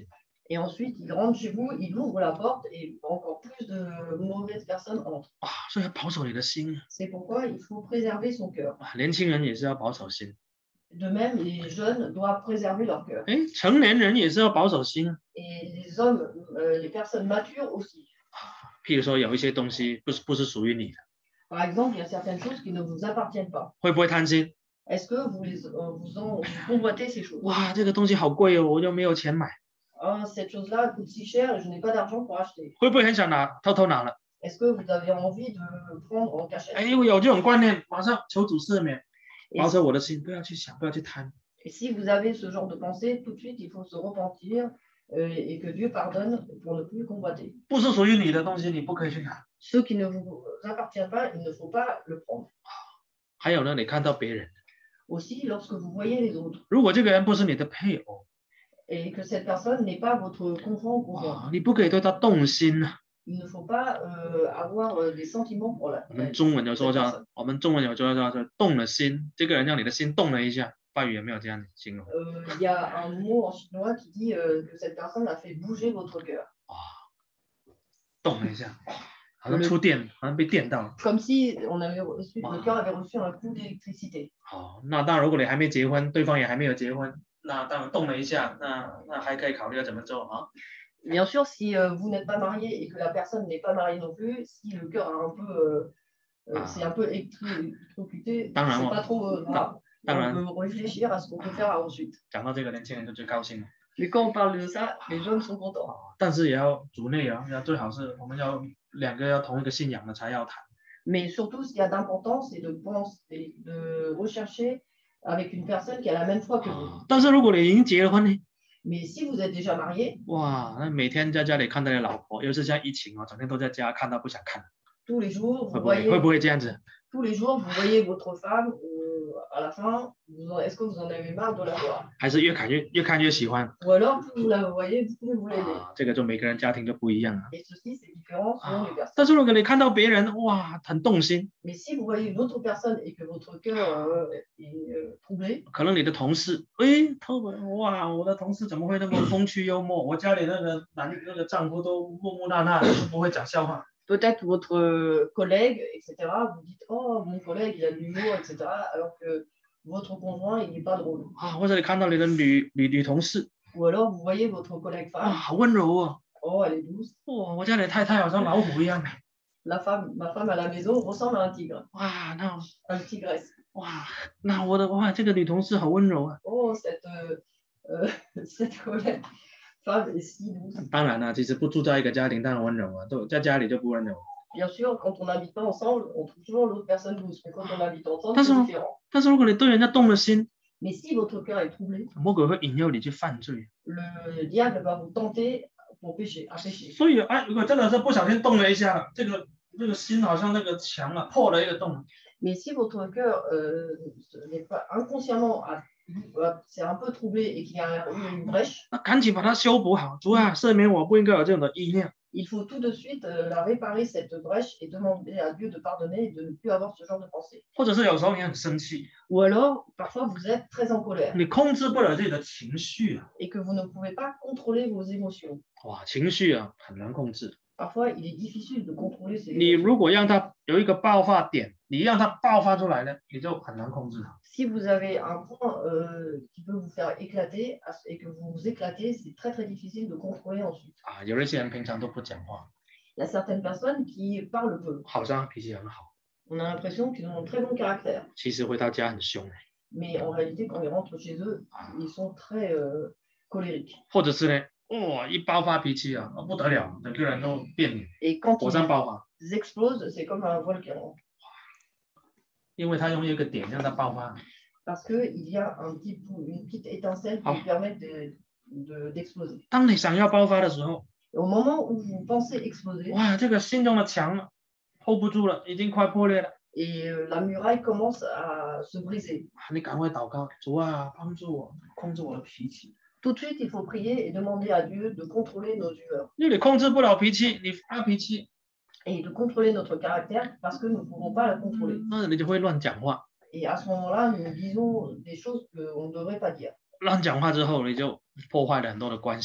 [SPEAKER 2] Et ensuite, il rentre chez vous, il ouvre la porte et encore plus de mauvaises personnes entrent.
[SPEAKER 1] 啊，所以要保守你的心
[SPEAKER 2] C'est pourquoi il faut préserver son cœur.
[SPEAKER 1] 啊，年轻人也是要保守心，
[SPEAKER 2] De même, les jeunes doivent préserver leur cœur.
[SPEAKER 1] 哎，成年人也是要保守心啊。
[SPEAKER 2] Et les hommes, euh, les personnes matures aussi.
[SPEAKER 1] 譬如说有一些东西不是不是属于你的，
[SPEAKER 2] Par exemple, il y a certaines choses qui ne vous appartiennent pas.
[SPEAKER 1] 会不会贪心？
[SPEAKER 2] Est-ce que vous, les, euh, vous, en, vous convoitez ces choses?
[SPEAKER 1] 哇，这个东西好贵哦，我又没有钱买，
[SPEAKER 2] Ah, cette chose-là coûte si cher et je n'ai pas d'argent pour acheter.
[SPEAKER 1] 会不会很想拿，偷偷拿了？
[SPEAKER 2] Est-ce que vous avez envie de le prendre en cachette?
[SPEAKER 1] 哎，我有这种观念，马上求主赦免，
[SPEAKER 2] Et
[SPEAKER 1] 保守我的心，不要去想，不要去贪。
[SPEAKER 2] Et si vous avez ce genre de pensée, tout de suite, il faut se repentir euh, et que Dieu pardonne pour ne plus convoiter.
[SPEAKER 1] 不是属于你的东西，你不可以去拿。
[SPEAKER 2] Ce qui ne vous appartient pas, il ne faut pas le prendre.
[SPEAKER 1] 还有呢，你看到别人，
[SPEAKER 2] Aussi, lorsque vous voyez les autres
[SPEAKER 1] 如果这个人不是你的配偶，
[SPEAKER 2] et que cette personne n'est pas votre conjoint ou conjoint,
[SPEAKER 1] 哇，你不可以对他动心啊。
[SPEAKER 2] il ne faut pas euh, avoir euh, des sentiments pour la.
[SPEAKER 1] 我们中文有说叫，我们中文有说叫做动了心，这个人让你的心动了一下，法语有没有这样形容？
[SPEAKER 2] Euh, Il y a un mot en chinois qui dit euh, que cette personne a fait bouger votre cœur.
[SPEAKER 1] 哇，动了一下，好像触电，好像被电到了。
[SPEAKER 2] Comme si on avait reçu,
[SPEAKER 1] Wow.
[SPEAKER 2] le cœur avait reçu un coup d'électricité.
[SPEAKER 1] 好，那当然，如果你还没结婚，对方也还没有结婚，那当然动了一下，那那还可以考虑要怎么做啊？
[SPEAKER 2] Bien sûr, si euh, vous n'êtes pas marié et que la personne n'est pas mariée non plus, si le cœur a un peu, euh, euh,
[SPEAKER 1] Ah.
[SPEAKER 2] c'est un peu électrocuté,
[SPEAKER 1] 当然
[SPEAKER 2] c'est
[SPEAKER 1] 我
[SPEAKER 2] pas trop euh, grave.
[SPEAKER 1] 当
[SPEAKER 2] On
[SPEAKER 1] 然
[SPEAKER 2] peut réfléchir à ce qu'on peut faire ensuite.
[SPEAKER 1] 讲到这个，年轻人就最高兴了。
[SPEAKER 2] Mais quand on parle de ça, les jeunes sont contents.
[SPEAKER 1] 但是也要主内啊，要最好是我们要两个要同一个信仰的才要谈。
[SPEAKER 2] Mais surtout, ce qu'il y a d'important, c'est de penser, de rechercher avec une personne qui a la même foi que vous.
[SPEAKER 1] 但是如果你已经结了婚呢？
[SPEAKER 2] Mais si vous êtes déjà marié,
[SPEAKER 1] 哇，那每天在家里看到你老婆，又是像疫情哦，整天都在家，看到不想看，
[SPEAKER 2] tous les jours,
[SPEAKER 1] 会
[SPEAKER 2] vous
[SPEAKER 1] 不会
[SPEAKER 2] voyez,
[SPEAKER 1] 会不会这样子？
[SPEAKER 2] tous les jours, vous voyez votre femme. euh, à la fin, vous en- est-ce que vous en avez marre de la voir?
[SPEAKER 1] 还是越看越越看越喜欢
[SPEAKER 2] Ou alors, plus vous la voyez, plus vous l'aimez.
[SPEAKER 1] 啊？这个就每个人家庭就不一样了
[SPEAKER 2] Et ceci, c'est différent selon
[SPEAKER 1] 啊
[SPEAKER 2] les personnes.
[SPEAKER 1] 但是如果你看到别人，哇，很动心，
[SPEAKER 2] Mais si vous voyez une autre personne et que votre cœur euh, est euh, troublé,
[SPEAKER 1] 可能你的同事，诶，他们哇，我的同事怎么会那么风趣幽默？我家里那个男那个丈夫都木木讷讷，都不会讲笑话。
[SPEAKER 2] peut-être votre euh, collègue, et cetera, vous dites, oh, mon collègue, il a de l'humour, et cetera, alors que votre conjoint, il n'est pas drôle.
[SPEAKER 1] 啊，或者你看到你的女女女同事，
[SPEAKER 2] Ou alors, vous voyez votre collègue
[SPEAKER 1] 哇，
[SPEAKER 2] femme,
[SPEAKER 1] 好温柔哦，
[SPEAKER 2] oh, elle est douce.
[SPEAKER 1] 哇，我家里的太太好像老虎一样。
[SPEAKER 2] La femme, ma femme à la maison ressemble à un tigre,
[SPEAKER 1] 哇，那
[SPEAKER 2] à une tigresse.
[SPEAKER 1] 哇，那我的哇，这个女同事好温柔啊。
[SPEAKER 2] Oh, cette, euh, euh, cette collègue femme est si douce.
[SPEAKER 1] 当然了，其实不住在一个家庭当然温柔啊，都在家里就不温柔。
[SPEAKER 2] Bien sûr, quand on n'habite pas ensemble, on trouve toujours l'autre personne douce. Mais quand on habite ensemble,
[SPEAKER 1] Parce
[SPEAKER 2] c'est
[SPEAKER 1] que-
[SPEAKER 2] différent.
[SPEAKER 1] 但是如果你对人家动了心，
[SPEAKER 2] Mais si votre cœur est troublé,
[SPEAKER 1] 魔鬼会引诱你去犯罪。
[SPEAKER 2] le diable va vous tenter pour pécher, à pécher.
[SPEAKER 1] 所以，哎，如果真的是不小心动了一下，这个这个心好像那个墙啊破了一个洞，
[SPEAKER 2] Mais si votre cœur euh, n'est pas inconsciemment, à- à- c'est un peu troublé et qu'il y a eu une brèche,
[SPEAKER 1] 那赶紧把它修补好。主啊，赦免我不应该有这种的意念。
[SPEAKER 2] il faut tout de suite euh, la réparer, cette brèche, et demander à Dieu de pardonner et de ne plus avoir ce genre de pensée.
[SPEAKER 1] 或者是有时候你很生气，
[SPEAKER 2] Ou alors, parfois, vous êtes très en colère
[SPEAKER 1] 你控制不了自己的情绪啊，
[SPEAKER 2] et que vous ne pouvez pas contrôler vos émotions.
[SPEAKER 1] 哇，情绪啊很难控制。
[SPEAKER 2] Parfois, il est difficile de contrôler ces
[SPEAKER 1] 你
[SPEAKER 2] émotions.
[SPEAKER 1] 如果让它有一个爆发点，你让它爆发出来呢，你就很难控制它。
[SPEAKER 2] Si vous avez un point euh, qui peut vous faire éclater et que vous vous éclatez, c'est très très difficile de contrôler ensuite.
[SPEAKER 1] 啊，有一些人平常都不讲话，
[SPEAKER 2] Il y a certaines personnes qui parlent peu.
[SPEAKER 1] 好像脾气很好，
[SPEAKER 2] On a l'impression qu'ils ont un très bon caractère.
[SPEAKER 1] 其实回到家很凶。
[SPEAKER 2] Mais en réalité, quand ils rentrent chez eux, ils sont très euh, colériques.
[SPEAKER 1] 或者是呢，哇，一爆发脾气啊，啊不得了，整个人都变脸，
[SPEAKER 2] Et quand
[SPEAKER 1] 火山爆发，
[SPEAKER 2] ils explosent, c'est comme un volcan.
[SPEAKER 1] 因为他用一个点让它爆发。
[SPEAKER 2] Parce qu'il y a un petit, pou- une petite étincelle qui
[SPEAKER 1] Ah.
[SPEAKER 2] lui permet de- de- d'exploser.
[SPEAKER 1] 当你想要爆发的时候，
[SPEAKER 2] Et au moment où vous pensez exploser,
[SPEAKER 1] 哇，这个心中的墙啊 hold 不住了，已经快破裂了。
[SPEAKER 2] et euh, la muraille commence à se briser.
[SPEAKER 1] 啊你赶快祷告，主啊，帮助我控制我的脾气，
[SPEAKER 2] Tout de suite, il faut prier et demander à Dieu de contrôler nos humeurs
[SPEAKER 1] 因为你控制不了脾气，你发脾气，
[SPEAKER 2] et de contrôler notre caractère parce que nous ne pouvons pas la contrôler.
[SPEAKER 1] 那你就会乱讲话，
[SPEAKER 2] Et à ce moment-là, nous disons des choses qu'on ne devrait pas dire.
[SPEAKER 1] 乱讲话之后，你就破坏了很多的关系啊。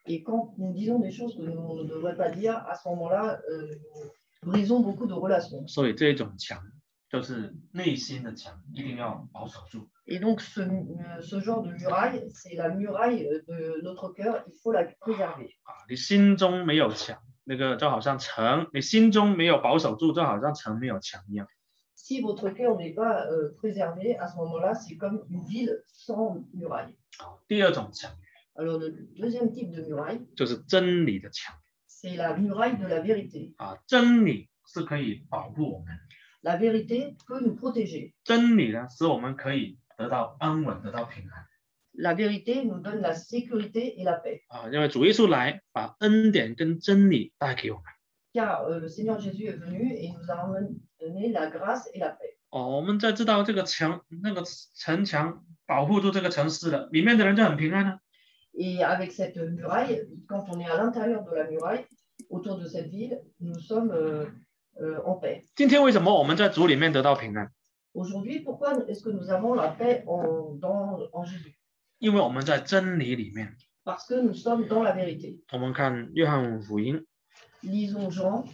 [SPEAKER 2] Et quand nous disons des choses que nous ne devrions pas dire, à ce moment-là, euh, nous brisons beaucoup de relations.
[SPEAKER 1] 所以这种墙就是内心的墙，一定要保守住。
[SPEAKER 2] Et donc, ce, euh, ce genre de muraille, c'est la muraille de notre cœur, il faut la préserver.
[SPEAKER 1] 啊，你心中没有墙，那个就好像城，你心中没有保守住，就好像城没有墙一样。
[SPEAKER 2] Si votre cœur n'est pas euh, préservé, à ce moment-là, c'est comme une ville sans muraille.
[SPEAKER 1] 啊，第二种墙
[SPEAKER 2] Alors, le deuxième type de muraille,
[SPEAKER 1] 就是真理的墙
[SPEAKER 2] c'est la muraille de la vérité.
[SPEAKER 1] 啊，真理是可以保护我们，
[SPEAKER 2] La vérité peut nous protéger.
[SPEAKER 1] 真理呢使我们可以得到安稳，得到平安
[SPEAKER 2] La vérité nous donne la sécurité et la paix.
[SPEAKER 1] 啊，因为主耶稣来把恩典跟真理带给我们。
[SPEAKER 2] Car euh, le Seigneur Jésus est venu et nous a donné la grâce et la paix.
[SPEAKER 1] 哦，我们在知道这个墙那个城墙保护住这个城市了，里面的人就很平安了。
[SPEAKER 2] Et avec cette muraille, quand on est à l'intérieur de la muraille, autour de cette ville, nous sommes euh, euh, en paix.
[SPEAKER 1] 今天为什么我们在主里面得到平安？
[SPEAKER 2] Aujourd'hui, pourquoi est-ce que nous avons la paix en, dans, en Jésus?
[SPEAKER 1] 因为我们在真理里面。
[SPEAKER 2] Parce que nous sommes dans la vérité.
[SPEAKER 1] 我们看约翰福音
[SPEAKER 2] Lisons Jean,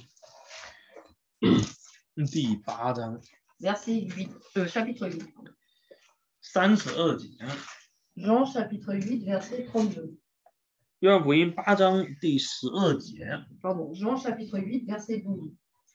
[SPEAKER 1] 第八章
[SPEAKER 2] verset huit, euh, chapitre huit.
[SPEAKER 1] 三十二节。
[SPEAKER 2] Jean, chapitre huit, verset trente-deux.
[SPEAKER 1] 约翰福音八章第十二节。
[SPEAKER 2] Pardon, Jean, chapitre huit, verset douze.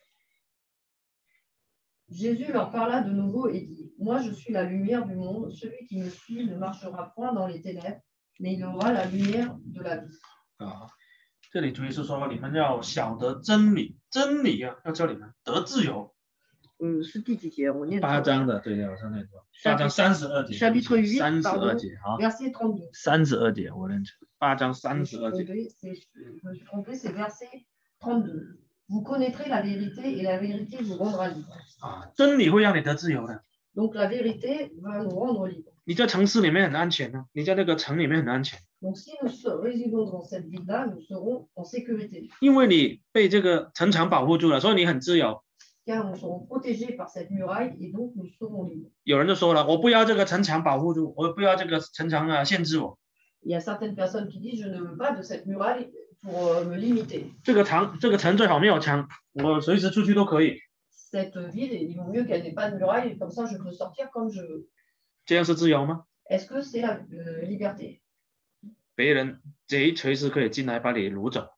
[SPEAKER 2] Jésus leur parla de nouveau et dit, moi je suis la lumière du monde, celui qui me suit ne marchera point dans les ténèbres, mais il aura la lumière de la vie.
[SPEAKER 1] 啊，这里主耶稣说，你们要晓得真理，真理啊，要叫你们得自由。
[SPEAKER 2] Euh, ce petit on est
[SPEAKER 1] 八章的，对对，我上那个八章三十二节，
[SPEAKER 2] chapitre huit,
[SPEAKER 1] 三十二
[SPEAKER 2] pardon,
[SPEAKER 1] 节啊，
[SPEAKER 2] verset trente-deux.
[SPEAKER 1] 三十二节，我认错，八章三十二节。
[SPEAKER 2] C'est- Je me suis trompé, c'est verset trente-deux. Vous connaîtrez la vérité et la vérité vous rendra libre.
[SPEAKER 1] 啊，真理会让你得自由的。
[SPEAKER 2] Donc la vérité va nous rendre libres.
[SPEAKER 1] 你在城市里面很安全呢、你在那个城里面很安全，
[SPEAKER 2] Donc si nous se- résidons dans cette ville-là, nous serons en sécurité.
[SPEAKER 1] 因为你被这个城墙保护住了，所以你很自由。
[SPEAKER 2] Car nous serons protégés par cette muraille et donc nous serons libres.
[SPEAKER 1] 有人就说了，我不要这个城墙保护住，我不要这个城墙啊限制我。
[SPEAKER 2] Il y a certaines personnes qui disent je ne veux pas de cette muraille pour euh, me limiter.
[SPEAKER 1] 这个城这个城最好没有墙，我随时出去都可以。
[SPEAKER 2] Cette ville, il vaut mieux qu'elle n'ait pas de muraille, comme ça je peux sortir comme je veux.
[SPEAKER 1] 这样是自由吗？
[SPEAKER 2] Est-ce que c'est la euh, liberté?
[SPEAKER 1] 别人贼随时可以进来把你掳走，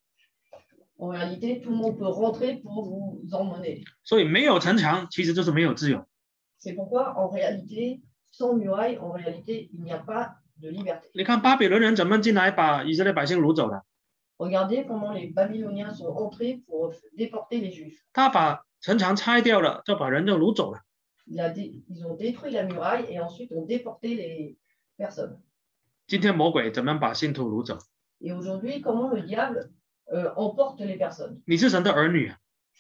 [SPEAKER 2] En réalité, tout le monde peut rentrer pour vous emmener.
[SPEAKER 1] 所以没有城墙其实就是没有自由。
[SPEAKER 2] C'est pourquoi, en réalité, sans muraille, en réalité, il n'y a pas de liberté.
[SPEAKER 1] 你看巴比伦人怎么进来把以色列百姓掳走的？
[SPEAKER 2] Regardez comment les Babyloniens sont entrés pour déporter les Juifs.
[SPEAKER 1] 他把城墙拆掉了，就把人就掳走了。
[SPEAKER 2] Il a dé- Ils ont détruit la muraille et ensuite ont déporté les personnes.
[SPEAKER 1] 今天魔鬼怎么样把信徒掳走？
[SPEAKER 2] Et aujourd'hui, comment le diable euh, emporte les personnes?
[SPEAKER 1] 你是神的儿女，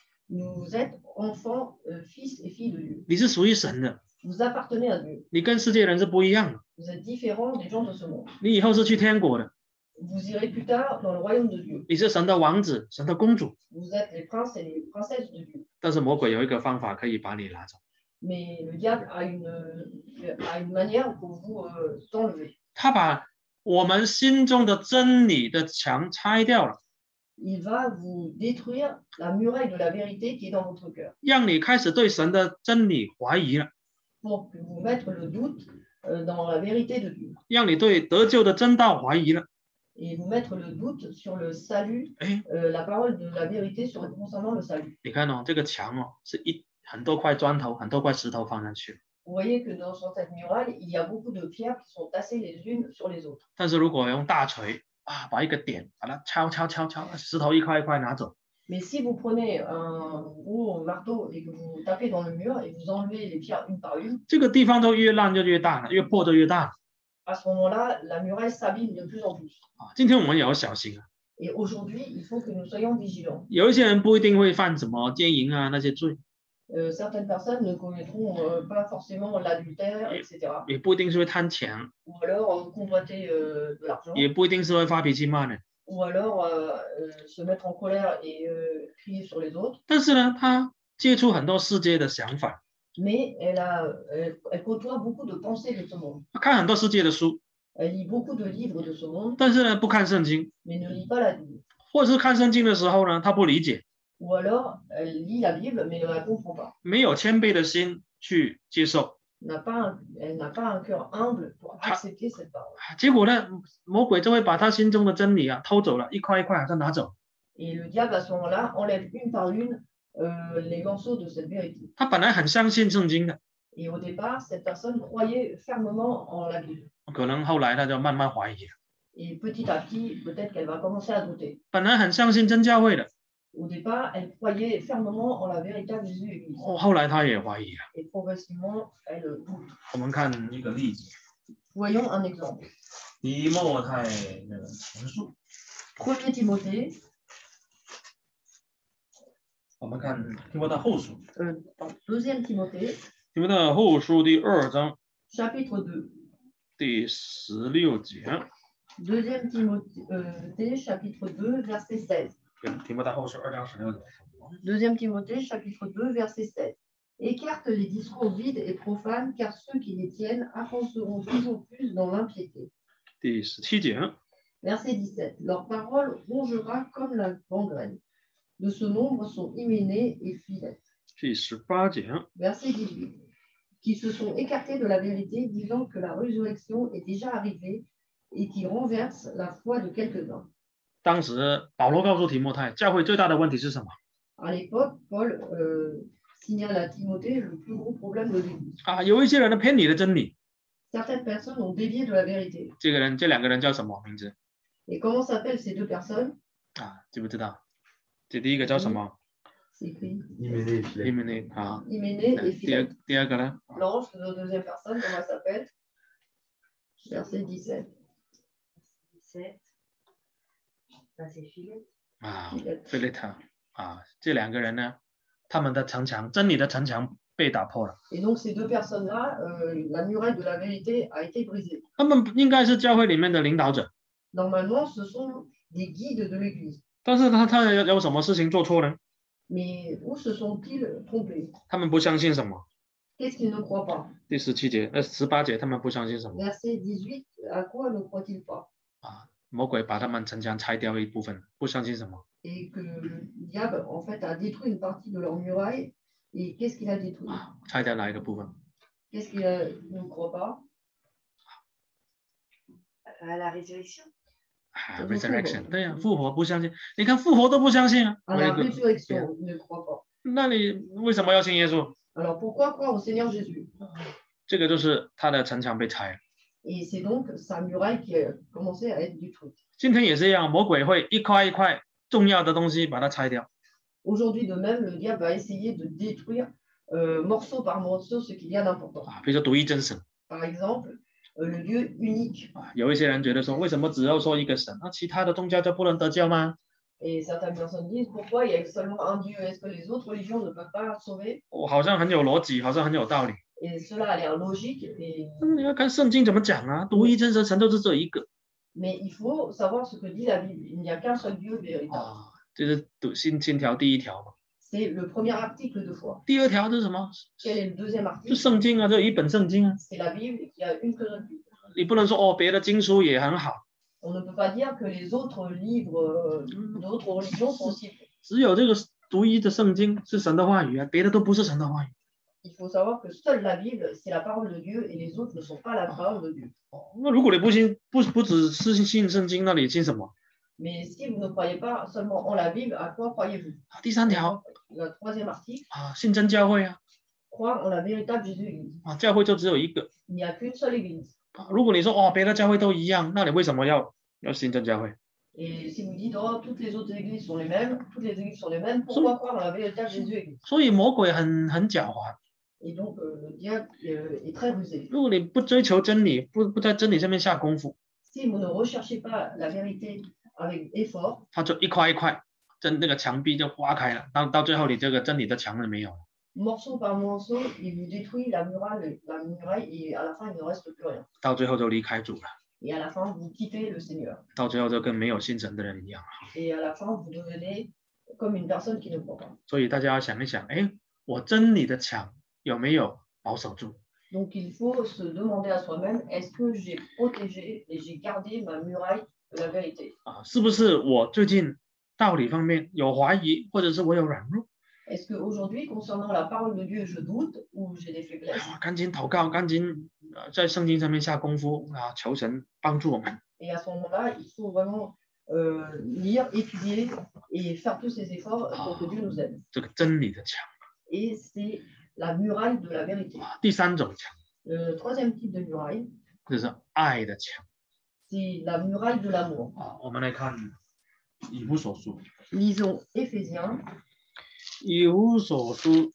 [SPEAKER 2] Vous êtes enfants, euh, fils et filles de Dieu.
[SPEAKER 1] 你是属于神的，
[SPEAKER 2] Vous appartenez à Dieu.
[SPEAKER 1] 你跟世界人是不一样的。
[SPEAKER 2] Vous êtes différents des gens de ce monde.
[SPEAKER 1] 你以后是去天国的，
[SPEAKER 2] Vous irez plus tard dans le royaume de Dieu.
[SPEAKER 1] 你是神的王子、神的公主。
[SPEAKER 2] Vous êtes les princes et les princesses de Dieu.
[SPEAKER 1] 但是魔鬼有一个方法可以把你拿走，
[SPEAKER 2] Mais le diable a une, a une manière pour vous euh, t'enlever.
[SPEAKER 1] 他把我们心中的真理的墙拆掉了，
[SPEAKER 2] Il va vous détruire la muraille de la vérité qui est dans votre cœur
[SPEAKER 1] 让你开始对神的真理怀疑了，
[SPEAKER 2] pour que vous mettre le doute euh, dans la vérité de Dieu
[SPEAKER 1] 让你对得救的真道怀疑了。
[SPEAKER 2] et vous mettre le doute sur le salut,
[SPEAKER 1] 哎，
[SPEAKER 2] euh, la parole de la vérité sur, concernant le salut.
[SPEAKER 1] 你看哦，这个墙哦，是一很多块砖头、很多块石头放上去，
[SPEAKER 2] Vous voyez que dans sur cette muraille, il y a beaucoup de pierres qui sont tassées les unes sur les autres.
[SPEAKER 1] 但是如果用大锤啊，把一个点把它敲敲敲敲，石头一块一块拿走，
[SPEAKER 2] Mais si vous prenez un gros marteau et que vous tapez dans le mur et vous enlevez les pierres une par une,
[SPEAKER 1] 这个地方都越烂就越大了，越破就越大了
[SPEAKER 2] à ce moment-là, la muraille s'abîme de plus en plus.
[SPEAKER 1] 啊。今天我们也要小心啊，
[SPEAKER 2] Et aujourd'hui, il faut que nous soyons vigilants.
[SPEAKER 1] 有一些人不一定会犯什么奸淫啊那些罪，
[SPEAKER 2] Euh, certaines personnes ne commettront euh, pas forcément l'adultère, et cetera.
[SPEAKER 1] 也不一定是会贪钱，
[SPEAKER 2] Ou alors euh, convoiter euh, de l'argent,
[SPEAKER 1] 也不一定是会发脾气骂人，
[SPEAKER 2] ou alors euh, euh, se mettre en colère et euh, crier sur les autres.
[SPEAKER 1] 但是呢，他接触很多世界的想法，
[SPEAKER 2] Mais elle, a, elle, elle côtoie beaucoup de pensées de ce monde.
[SPEAKER 1] 他看很多世界的书，
[SPEAKER 2] Elle lit beaucoup de livres de ce monde,
[SPEAKER 1] 但是呢不看圣经，
[SPEAKER 2] mais ne lit pas la Bible.
[SPEAKER 1] 或者是看圣经的时候呢，他不理解，
[SPEAKER 2] Ou alors, elle lit la Bible, mais ne la comprend pas.
[SPEAKER 1] 没有谦卑的心去接受，
[SPEAKER 2] N'a pas un- elle n'a pas un cœur humble pour
[SPEAKER 1] Ah.
[SPEAKER 2] accepter cette parole.
[SPEAKER 1] 结果呢，魔鬼就会把他心中的真理啊偷走了，一块一块好像拿走。
[SPEAKER 2] Et le diable, à ce moment-là, enlève une par une euh, les morceaux de cette vérité.
[SPEAKER 1] 他本来很相信圣经的，
[SPEAKER 2] Et au départ, cette personne croyait fermement en la Bible.
[SPEAKER 1] 可能后来他就慢慢怀疑了。
[SPEAKER 2] Et petit à petit, peut-être qu'elle va commencer à douter.
[SPEAKER 1] 本来很相信真教会的，
[SPEAKER 2] Au départ, elle croyait fermement en la véritable Jésus-Église.
[SPEAKER 1] 哦，后来他也怀疑了。
[SPEAKER 2] Et progressivement, elle doute.
[SPEAKER 1] 我们看一个例子，
[SPEAKER 2] Voyons un exemple.
[SPEAKER 1] 提莫太的前书，
[SPEAKER 2] Premier Timothée,
[SPEAKER 1] 我们看提莫太后书，
[SPEAKER 2] euh, pardon, Deuxième Timothée,
[SPEAKER 1] 提莫太后书第二章
[SPEAKER 2] chapitre deux.
[SPEAKER 1] 第十六节，
[SPEAKER 2] Deuxième Timothée, euh, chapitre deux, verset seize.
[SPEAKER 1] 提莫太后书二章十六节。
[SPEAKER 2] Deuxième Timothée, chapitre deux, verset seize. Écarte les discours vides et profanes, car ceux qui les tiennent avanceront toujours plus dans l'impiété.
[SPEAKER 1] 第十七节，
[SPEAKER 2] Verset dix-sept. Leur parole rongera comme la gangrène. De ce nombre sont Hyménée et Philette.
[SPEAKER 1] 第十八节，
[SPEAKER 2] Verset dix-huit. Qui se sont écartés de la vérité, disant que la résurrection est déjà arrivée et qui renversent la foi de quelques-uns.
[SPEAKER 1] 当时保罗告诉提莫太，教会最大的问题是什么？
[SPEAKER 2] À l'époque, Paul euh, signale à Timothée le plus gros problème de l'Église.
[SPEAKER 1] 啊，有一些人呢偏离了真理。
[SPEAKER 2] Certaines personnes ont dévié de la vérité.
[SPEAKER 1] 这个人，这两个人叫什么名字
[SPEAKER 2] Et comment s'appellent ces deux personnes?
[SPEAKER 1] 啊？知不知道？这第一个叫什么？
[SPEAKER 2] C'est écrit
[SPEAKER 1] 伊门内啊。
[SPEAKER 2] Hyménée et
[SPEAKER 1] 第二
[SPEAKER 2] Philette.
[SPEAKER 1] 第二个呢？
[SPEAKER 2] L'ange de la deuxième personne, comment elle s'appelle? Verset dix-sept.
[SPEAKER 3] dix-sept. Là, c'est Philette.
[SPEAKER 1] 啊
[SPEAKER 2] Philette.
[SPEAKER 1] 菲利特啊，这两个人呢，他们的城墙，真理的城墙被打破了。
[SPEAKER 2] Et donc ces deux personnes-là, euh, la muraille de la vérité a été brisée.
[SPEAKER 1] 他们应该是教会里面的领导者，
[SPEAKER 2] Normalement, ce sont des guides de l'Église.
[SPEAKER 1] 但是他他有有什么事情做错呢？
[SPEAKER 2] Mais où se sont-ils trompés?
[SPEAKER 1] 他们不相信什么？
[SPEAKER 2] Qu'est-ce qu'ils ne croient pas?
[SPEAKER 1] 第十七节，呃，十八节，他们不相信什么
[SPEAKER 2] Verset dix-huit, à quoi ne croient-ils pas?
[SPEAKER 1] 啊？魔鬼把他们城墙拆掉一部分，不相信什么？
[SPEAKER 2] Et que le diable, en fait, a détruit une partie de leur muraille. Et qu'est-ce qu'il a détruit?
[SPEAKER 1] 啊，拆掉哪一个部分？
[SPEAKER 2] Qu'est-ce qu'il a- ne croit pas?
[SPEAKER 3] À la résurrection.
[SPEAKER 1] 啊
[SPEAKER 2] 这是复活
[SPEAKER 1] ，resurrection，对呀、复活不相信。你看复活都不相信啊，
[SPEAKER 2] À
[SPEAKER 1] 我
[SPEAKER 2] la
[SPEAKER 1] 一个
[SPEAKER 2] résurrection, il ne croit pas.
[SPEAKER 1] 那你为什么要信耶稣？
[SPEAKER 2] Alors pourquoi croire au Seigneur Jésus?
[SPEAKER 1] 这个就是他的城墙被拆了。
[SPEAKER 2] Et c'est donc sa muraille qui a commencé à être détruite.
[SPEAKER 1] 今天也是一样，魔鬼会一块一块重要的东西把它拆掉。
[SPEAKER 2] Aujourd'hui, de même, le diable va essayer de détruire euh, morceau par morceau ce qu'il y a d'important.
[SPEAKER 1] 啊，比如说独一真神
[SPEAKER 2] Par exemple, euh, le Dieu unique.
[SPEAKER 1] 啊，有一些人觉得说，为什么只要说一个神，那其他的宗教就不能得救吗？
[SPEAKER 2] Et certaines personnes disent pourquoi il y a seulement un Dieu? Est-ce que les autres religions ne peuvent pas sauver?
[SPEAKER 1] 我、好像很有逻辑，好像很有道理。
[SPEAKER 2] Et cela a l'air logique, et...
[SPEAKER 1] 嗯，你要看圣经怎么讲啊，独一真神，神就是只有一个
[SPEAKER 2] mais il faut savoir ce que dit la Bible. Il n'y a qu'un seul Dieu véritable.
[SPEAKER 1] 啊，这是读信信条第一条嘛。
[SPEAKER 2] C'est le premier article de foi.
[SPEAKER 1] 第二条是什么？
[SPEAKER 2] Quel est le deuxième
[SPEAKER 1] 就
[SPEAKER 2] article?
[SPEAKER 1] 圣经啊，就一本圣经啊，
[SPEAKER 2] C'est la Bible qui a une seule Bible.
[SPEAKER 1] 你不能说哦，别的经书也很好，
[SPEAKER 2] On ne peut pas dire que les autres livres euh, d'autres religions sont aussi bons.
[SPEAKER 1] 只有这个独一的圣经是神的话语啊，别的都不是神的话语。
[SPEAKER 2] Il faut savoir que seule la Bible, c'est la parole de Dieu et les autres ne sont pas la parole de Dieu.
[SPEAKER 1] 那如果你不信，不不只是信圣经，那你信什么？
[SPEAKER 2] Mais si vous ne croyez pas seulement en la Bible, à quoi croyez-vous?
[SPEAKER 1] 啊第三条
[SPEAKER 2] Le troisième article,
[SPEAKER 1] 啊，信真教会啊，
[SPEAKER 2] croire en la véritable Jésus-Église.
[SPEAKER 1] 啊，教会就只有一个。
[SPEAKER 2] Il n'y a qu'une seule Église.
[SPEAKER 1] 啊如果你说哦，别的教会都一样，那你为什么要要信真教会？
[SPEAKER 2] Et si vous dites, oh, toutes les autres églises sont les mêmes, toutes les églises sont les mêmes, pourquoi croire en la véritable Jésus-Église?
[SPEAKER 1] 所以魔鬼很很狡猾。
[SPEAKER 2] Et donc, euh, le diable euh, est très rusé.
[SPEAKER 1] 如果你不追求真理，不不在真理上面下功夫，
[SPEAKER 2] Si vous ne recherchez pas la vérité avec effort,
[SPEAKER 1] 他就一块一块，真那个墙壁就挖开了，到到最后你这个真理的墙就没有了。
[SPEAKER 2] morceau par morceau, il vous détruit la muraille, la muraille et à la fin, il ne reste plus rien.
[SPEAKER 1] 到最后就离开主了，
[SPEAKER 2] Et à la fin, vous quittez le Seigneur.
[SPEAKER 1] 到最后就跟没有信神的人一样。
[SPEAKER 2] Et à la fin, vous devenez comme une personne qui ne croit pas.
[SPEAKER 1] 所以大家要想一想，哎，我真理的墙有没有保守住？
[SPEAKER 2] Donc il faut se demander à soi-même, est-ce que j'ai protégé et j'ai gardé ma muraille de la vérité?
[SPEAKER 1] 啊，是不是我最近道理方面有怀疑，或者是我有软弱？
[SPEAKER 2] Est-ce qu'aujourd'hui, concernant la parole de Dieu, je doute ou j'ai des
[SPEAKER 1] 哎
[SPEAKER 2] faiblesses?
[SPEAKER 1] 呀，赶紧祷告，赶紧呃在圣经上面下功夫啊，求神帮助我们。
[SPEAKER 2] Et à ce moment-là, il faut vraiment euh, lire, étudier et faire tous ces efforts pour que Dieu nous aide.
[SPEAKER 1] 这个真理的墙。
[SPEAKER 2] Et c'est la muraille de la vérité.
[SPEAKER 1] 第三种墙
[SPEAKER 2] Le troisième type de muraille,
[SPEAKER 1] 就是爱的墙
[SPEAKER 2] c'est la muraille de l'amour.
[SPEAKER 1] 啊。我们来看以弗所书，
[SPEAKER 2] Lisons Éphésiens,
[SPEAKER 1] 以弗所书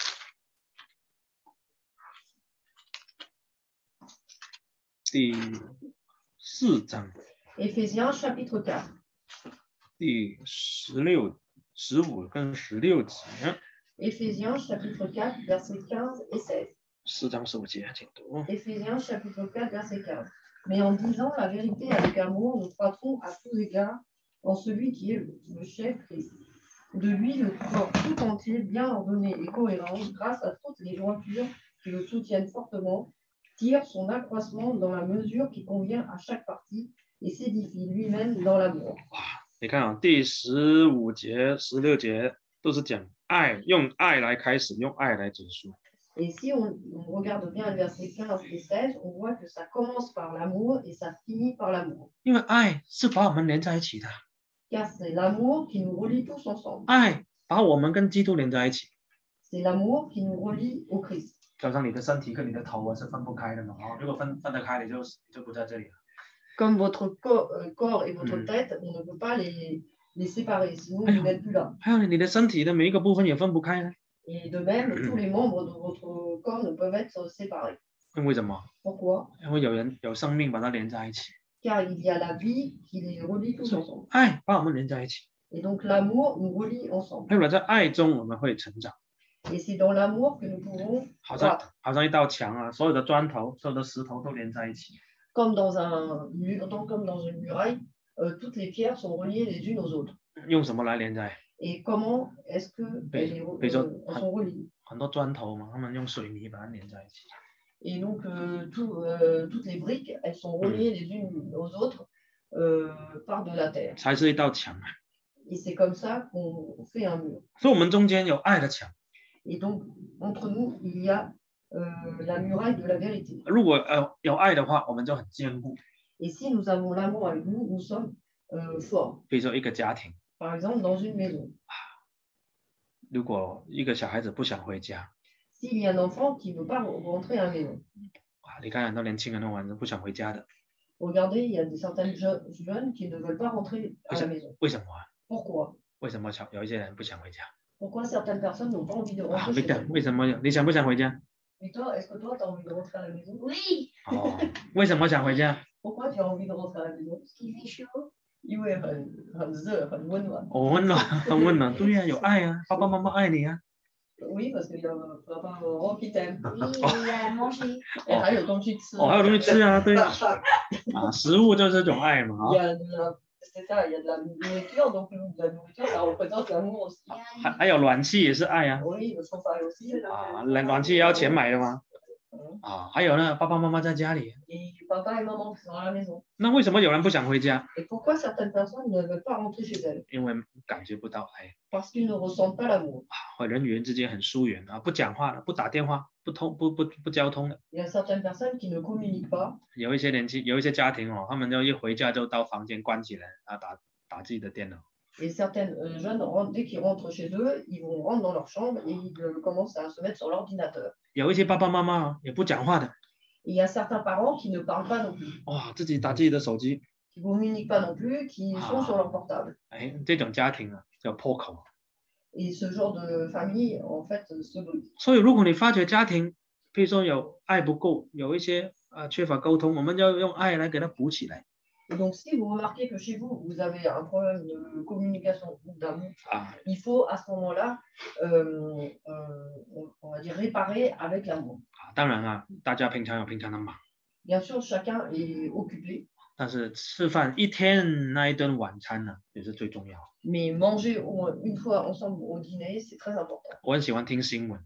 [SPEAKER 1] 第四章
[SPEAKER 2] Éphésiens chapitre quatre,
[SPEAKER 1] 第十六、十五跟十六节，
[SPEAKER 2] Éphésiens chapitre quatre, versets quinze et seize.
[SPEAKER 1] 四章十五节，请读。
[SPEAKER 2] Éphésiens chapitre quatre, verset quinze. Mais en disant la vérité avec amour, nous croîtrons à tous égards en celui qui est le, le chef Christ. De lui, le corps tout entier, bien ordonné et cohérent, grâce à toutes les jointures qui le soutiennent fortement, tire son accroissement dans la mesure qui convient à chaque partie et s'édifie lui-même dans l'amour.
[SPEAKER 1] 你看啊，第十五节、十六节都是讲爱，用爱来开始，用爱来结束。
[SPEAKER 2] Et si on, on regarde bien le verset quinze et seize, on voit que ça commence par l'amour et ça finit par l'amour.
[SPEAKER 1] 因为爱是把我们连在一起的，
[SPEAKER 2] Car c'est l'amour qui nous relie tous ensemble.
[SPEAKER 1] 爱把我们跟基督连在一起。
[SPEAKER 2] C'est l'amour qui nous relie au Christ.
[SPEAKER 1] 就好像你的身体跟你的头啊是分不开的嘛，哦，如果分分得开，你就你就不在这里了。
[SPEAKER 2] Comme votre corps, euh, corps et votre
[SPEAKER 1] Mm.
[SPEAKER 2] tête, on ne peut pas les, les séparer, sinon vous n'êtes plus là.
[SPEAKER 1] 还有你的身体的每一个部分也分不开呢，
[SPEAKER 2] Et de même, tous les membres de votre corps ne peuvent être séparés.
[SPEAKER 1] 因为什么？
[SPEAKER 2] Pourquoi?
[SPEAKER 1] 因为有人有生命把它连在一起，
[SPEAKER 2] Car il y a la vie qui les relie tous ensemble.
[SPEAKER 1] 爱把我们连在一起。
[SPEAKER 2] Et donc l'amour nous relie ensemble.
[SPEAKER 1] 后来在爱中我们会成长，
[SPEAKER 2] Et c'est dans l'amour que nous pouvons
[SPEAKER 1] 好像
[SPEAKER 2] croître.
[SPEAKER 1] 好像一道墙啊，所有的砖头、所有的石头都连在一起。
[SPEAKER 2] Comme dans un mur, donc comme dans une muraille, euh, toutes les pierres sont reliées les unes aux autres.
[SPEAKER 1] 用什么来连在？
[SPEAKER 2] Et comment est-ce qu'elles
[SPEAKER 1] Mais-
[SPEAKER 2] euh,
[SPEAKER 1] mais ça-
[SPEAKER 2] elles sont reliées?
[SPEAKER 1] 很多砖头嘛，他们用水泥把它连在一起。
[SPEAKER 2] Et donc, euh, tout, euh, toutes les briques, elles sont reliées les unes aux autres euh, par de la terre.
[SPEAKER 1] 才是一道墙啊。
[SPEAKER 2] Et c'est comme ça qu'on fait un mur.
[SPEAKER 1] 所以我们中间有爱的墙。
[SPEAKER 2] Et donc, entre nous, il y a euh, la muraille de la vérité.
[SPEAKER 1] 如果呃有爱的话，我们就很坚固。
[SPEAKER 2] Et si nous avons l'amour avec nous, nous sommes euh, forts.
[SPEAKER 1] 比如说一个家庭，
[SPEAKER 2] Par exemple, dans une maison,
[SPEAKER 1] 如果一个小孩子不想回家
[SPEAKER 2] s'il y a un enfant qui ne veut pas rentrer à la maison,
[SPEAKER 1] 啊，你看很多年轻人都玩不想回家的，
[SPEAKER 2] regardez, il y a des, certaines je- jeunes qui ne veulent pas rentrer à la maison.
[SPEAKER 1] 为什么啊？
[SPEAKER 2] Pourquoi?
[SPEAKER 1] 为什么小有一些人不想回家
[SPEAKER 2] Pourquoi certaines personnes n'ont pas envie de
[SPEAKER 1] 啊
[SPEAKER 2] rentrer chez
[SPEAKER 1] ？Victor，
[SPEAKER 2] elles?
[SPEAKER 1] 为什么你想不想回家？
[SPEAKER 2] Victor, est-ce que toi, tu as envie de rentrer à la maison?
[SPEAKER 3] Oui,
[SPEAKER 1] 哦，为什么想回家？
[SPEAKER 2] Pourquoi tu as envie de rentrer à la maison?
[SPEAKER 3] parce qu'il fait chaud.
[SPEAKER 2] 因为很很热，很温暖。
[SPEAKER 1] 哦，温暖，很温暖，对呀、有爱啊，爸爸妈妈爱你啊。
[SPEAKER 2] Oui, parce qu'il y a papa maman qui t'aime.
[SPEAKER 3] Oui, il a mangé.
[SPEAKER 2] 哎，还有东西吃。
[SPEAKER 1] 哦，还有东西吃啊，对
[SPEAKER 2] Il
[SPEAKER 1] 啊，食物就是这种爱嘛，
[SPEAKER 2] y
[SPEAKER 1] 啊，
[SPEAKER 2] a de la, c'est ça, il y a de la nourriture, donc de la nourriture, ça représente l'amour aussi.
[SPEAKER 1] 还还有暖气也是爱啊，
[SPEAKER 2] Oui, le chauffage aussi.
[SPEAKER 1] 啊，暖暖气也要钱买的吗？啊，还有呢，爸爸妈妈在家里，
[SPEAKER 2] Et papa et maman qui sont à la maison.
[SPEAKER 1] 那为什么有人不想回家？
[SPEAKER 2] Et pourquoi certaines personnes ne veulent pas rentrer chez elles?
[SPEAKER 1] 因为感觉不到爱，
[SPEAKER 2] Parce qu'ils ne ressentent pas l'amour.
[SPEAKER 1] 和人与人之间很疏远啊，不讲话了，不打电话，不通不不不交通的。
[SPEAKER 2] Il y a certaines personnes qui ne communiquent pas.
[SPEAKER 1] 有一些年轻，有一些家庭哦，他们就一回家就到房间关起来啊，打打自己的电脑。
[SPEAKER 2] Et certaines euh, jeunes, rentrent- dès qu'ils rentrent chez eux, ils vont rentrer dans leur chambre et ils euh, commencent à se mettre sur l'ordinateur.
[SPEAKER 1] 有一些爸爸妈妈哦也不讲话的，
[SPEAKER 2] Et il y a certains parents qui ne parlent pas non plus,
[SPEAKER 1] 哇，自己打自己的手机，
[SPEAKER 2] qui ne communiquent pas non plus, qui sont
[SPEAKER 1] Ah.
[SPEAKER 2] sur leur portable.
[SPEAKER 1] 哎，这种家庭啊叫破口。
[SPEAKER 2] Et ce genre de famille, en fait, se brise.
[SPEAKER 1] 所以如果你发觉家庭，比如说有爱不够，有一些呃缺乏沟通，我们就要用爱来给它补起来
[SPEAKER 2] Et donc, si vous remarquez que chez vous, vous avez un problème de communication ou d'amour,
[SPEAKER 1] 啊。
[SPEAKER 2] il faut à ce moment-là, euh, euh, on, on va dire, réparer avec l'amour.
[SPEAKER 1] 啊当然啊，大家平常有平常的忙，
[SPEAKER 2] Bien sûr, chacun est occupé,
[SPEAKER 1] 但是吃饭一天那一顿晚餐呢、也是最重要。
[SPEAKER 2] mais manger au moins une fois ensemble au dîner, c'est très important.
[SPEAKER 1] 我很喜欢听新闻，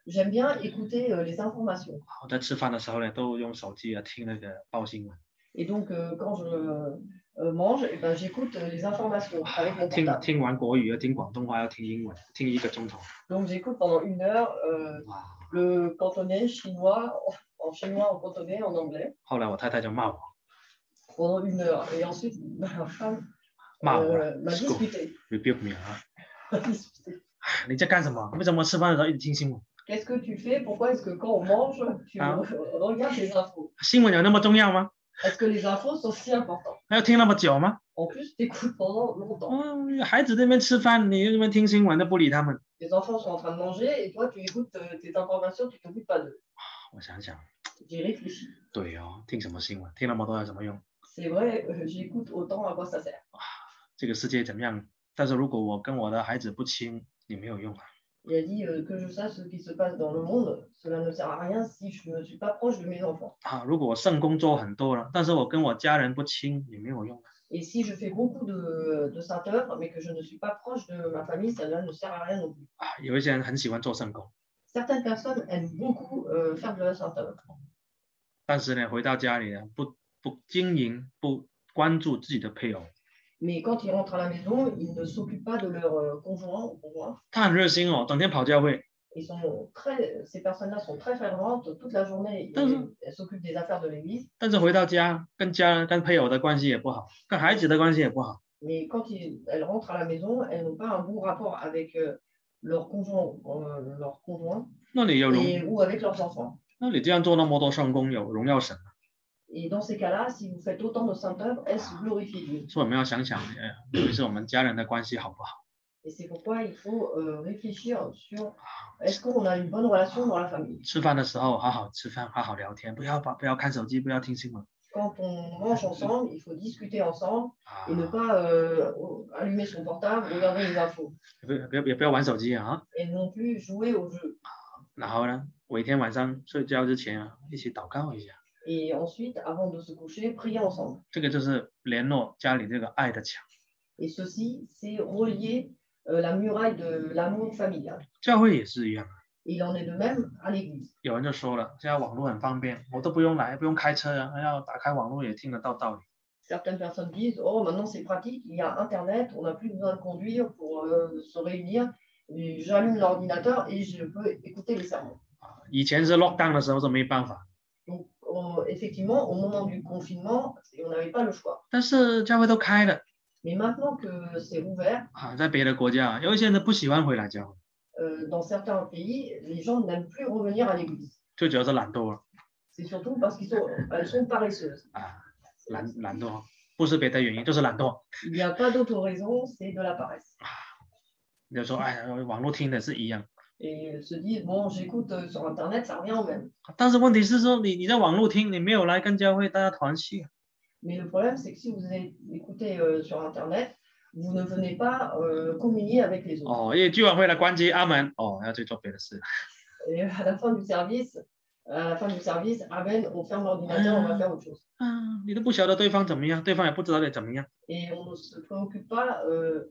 [SPEAKER 2] j'aime bien écouter euh, les informations.
[SPEAKER 1] 我在吃饭的时候呢，都用手机啊听那个报新闻，
[SPEAKER 2] Et donc, euh, quand je euh, mange, eh ben, j'écoute euh, les informations avec mon
[SPEAKER 1] 听
[SPEAKER 2] portable.
[SPEAKER 1] 听完国语要听广东话，要听英文，听一个钟头。
[SPEAKER 2] Donc, j'écoute pendant une heure euh,
[SPEAKER 1] 哇！
[SPEAKER 2] le cantonais chinois, en chinois, en cantonais, en anglais,
[SPEAKER 1] 后来我太太就骂我，
[SPEAKER 2] pendant une heure. Et ensuite, ma femme
[SPEAKER 1] 骂我
[SPEAKER 2] euh,
[SPEAKER 1] 了
[SPEAKER 2] m'a
[SPEAKER 1] ，school
[SPEAKER 2] disputé.
[SPEAKER 1] rebuke me 啊，
[SPEAKER 2] m'a disputé.
[SPEAKER 1] 你在干什么？为什么吃饭的时候一直听新闻？
[SPEAKER 2] Qu'est-ce que tu fais? Pourquoi est-ce que quand on mange, tu
[SPEAKER 1] Ah.
[SPEAKER 2] re- regardes les infos?
[SPEAKER 1] 新闻有那么重要吗？
[SPEAKER 2] Est-ce que les infos sont si importantes?
[SPEAKER 1] 还要听那么久吗？
[SPEAKER 2] En plus, tu écoutes pendant longtemps.
[SPEAKER 1] 哦，孩子这边吃饭，你那边听新闻都不理他们。
[SPEAKER 2] Les enfants sont en train de manger et toi, tu écoutes euh, tes informations, tu ne t'occupes pas d'eux.
[SPEAKER 1] 我想想，
[SPEAKER 2] J'ai réfléchi.
[SPEAKER 1] 对哦，听什么新闻？听那么多有什么用？
[SPEAKER 2] C'est vrai, euh, j'écoute autant à quoi ça sert.
[SPEAKER 1] 这个世界怎么样？但是如果我跟我的孩子不亲，也没有用啊。
[SPEAKER 2] Il a dit euh, que je sache ce qui se passe dans le monde, cela ne sert à rien si je ne suis pas proche de mes enfants.
[SPEAKER 1] 啊，如果我圣工做很多了，但是我跟我家人不亲，也没有用啊。
[SPEAKER 2] Et si je fais beaucoup de, de sainte œuvre, mais que je ne suis pas proche de ma famille, cela ne sert à rien non plus.
[SPEAKER 1] 啊，有一些人很喜欢做圣工，
[SPEAKER 2] Certaines personnes aiment beaucoup euh, faire de la sainte œuvre.
[SPEAKER 1] 但是呢，回到家里呢，不不经营，不关注自己的配偶。
[SPEAKER 2] Mais quand ils rentrent à la maison, ils ne s'occupent pas de leur euh, conjoint ou conjoint.
[SPEAKER 1] 他很热心哦，整天跑教会，
[SPEAKER 2] Ils sont très, ces personnes-là sont très ferventes toute la journée.
[SPEAKER 1] Dans
[SPEAKER 2] Elles,
[SPEAKER 1] un-
[SPEAKER 2] elles s'occupent des affaires de l'église.
[SPEAKER 1] 但是回到家跟家人、跟配偶的关系也不好，跟孩子的关系也不好。
[SPEAKER 2] Mais quand ils- elles rentrent à la maison, elles n'ont pas un bon rapport avec euh, leur conjoint, euh, leur conjoint
[SPEAKER 1] 那你有荣，
[SPEAKER 2] et, ou avec leurs enfants.
[SPEAKER 1] 那你这样做那么多圣工，有荣耀神吗？
[SPEAKER 2] Et dans ces cas-là, si vous faites autant de sainte œuvre, est-ce glorifier Dieu?
[SPEAKER 1] 所以我们要想想，呃，尤其是我们家人的关系好不好？
[SPEAKER 2] Et c'est pourquoi il faut euh, réfléchir sur est-ce qu'on a une bonne relation dans la famille.
[SPEAKER 1] 吃饭的时候好好吃饭，好好聊天，不要把不要看手机，不要听新闻
[SPEAKER 2] Quand on mange ensemble, il faut discuter ensemble
[SPEAKER 1] 啊
[SPEAKER 2] et，ne pas euh, allumer son portable, regarder les infos.
[SPEAKER 1] 也不要不要也不要玩手机啊。
[SPEAKER 2] Et non plus jouer au jeu.
[SPEAKER 1] 然后呢，每天晚上睡觉之前啊，一起祷告一下，
[SPEAKER 2] Et ensuite, avant de se coucher, prier ensemble.
[SPEAKER 1] 这个就是联络家里这个爱的墙。
[SPEAKER 2] Et ceci, c'est relier euh, la muraille de l'amour familial.
[SPEAKER 1] 教会也是一样，
[SPEAKER 2] Et il en est de même à l'église.
[SPEAKER 1] 有人就说了，现在网络很方便，我都不用来，不用开车啊，要打开网络也听得到道理。
[SPEAKER 2] Certaines personnes disent, oh, maintenant c'est pratique, il y a Internet, on n'a plus besoin de conduire pour euh, se réunir. Et j'allume l'ordinateur et je peux écouter les sermons.
[SPEAKER 1] 啊，以前是 lockdown 的时候是没办法，
[SPEAKER 2] Donc, on- effectivement, au moment du confinement, on n'avait pas le choix.
[SPEAKER 1] 但是教会都开了
[SPEAKER 2] Mais maintenant que c'est ouvert,
[SPEAKER 1] 啊，在别的国家啊，有一些人不喜欢回来教会，
[SPEAKER 2] euh, dans certains pays, les gens n'aiment plus revenir à l'église.
[SPEAKER 1] 最主要是懒惰了
[SPEAKER 2] C'est surtout parce qu'elles sont, elles sont paresseuses.
[SPEAKER 1] 啊，懒懒惰，不是别的原因，就是懒惰。
[SPEAKER 2] Il n'y a pas d'autre raison, c'est de la paresse.
[SPEAKER 1] 你就说，哎，网络听的是一样，
[SPEAKER 2] Et elles se disent, bon, j'écoute euh, sur Internet, ça revient au même.
[SPEAKER 1] 但是问题是说，你你在网络听，你没有来跟教会大家团契啊。
[SPEAKER 2] Mais le problème, c'est que si vous avez- écoutez euh, sur Internet, vous ne venez pas euh, communier avec les autres.
[SPEAKER 1] 哦，因为聚完会了关机，阿门。哦，要去做别的事。
[SPEAKER 2] Et à la fin du service, à la fin du service, Amen, on ferme l'ordinateur, on va faire autre chose.
[SPEAKER 1] 啊，你都不晓得对方怎么样，对方也不知道你怎么样。
[SPEAKER 2] Et on ne se préoccupe pas euh,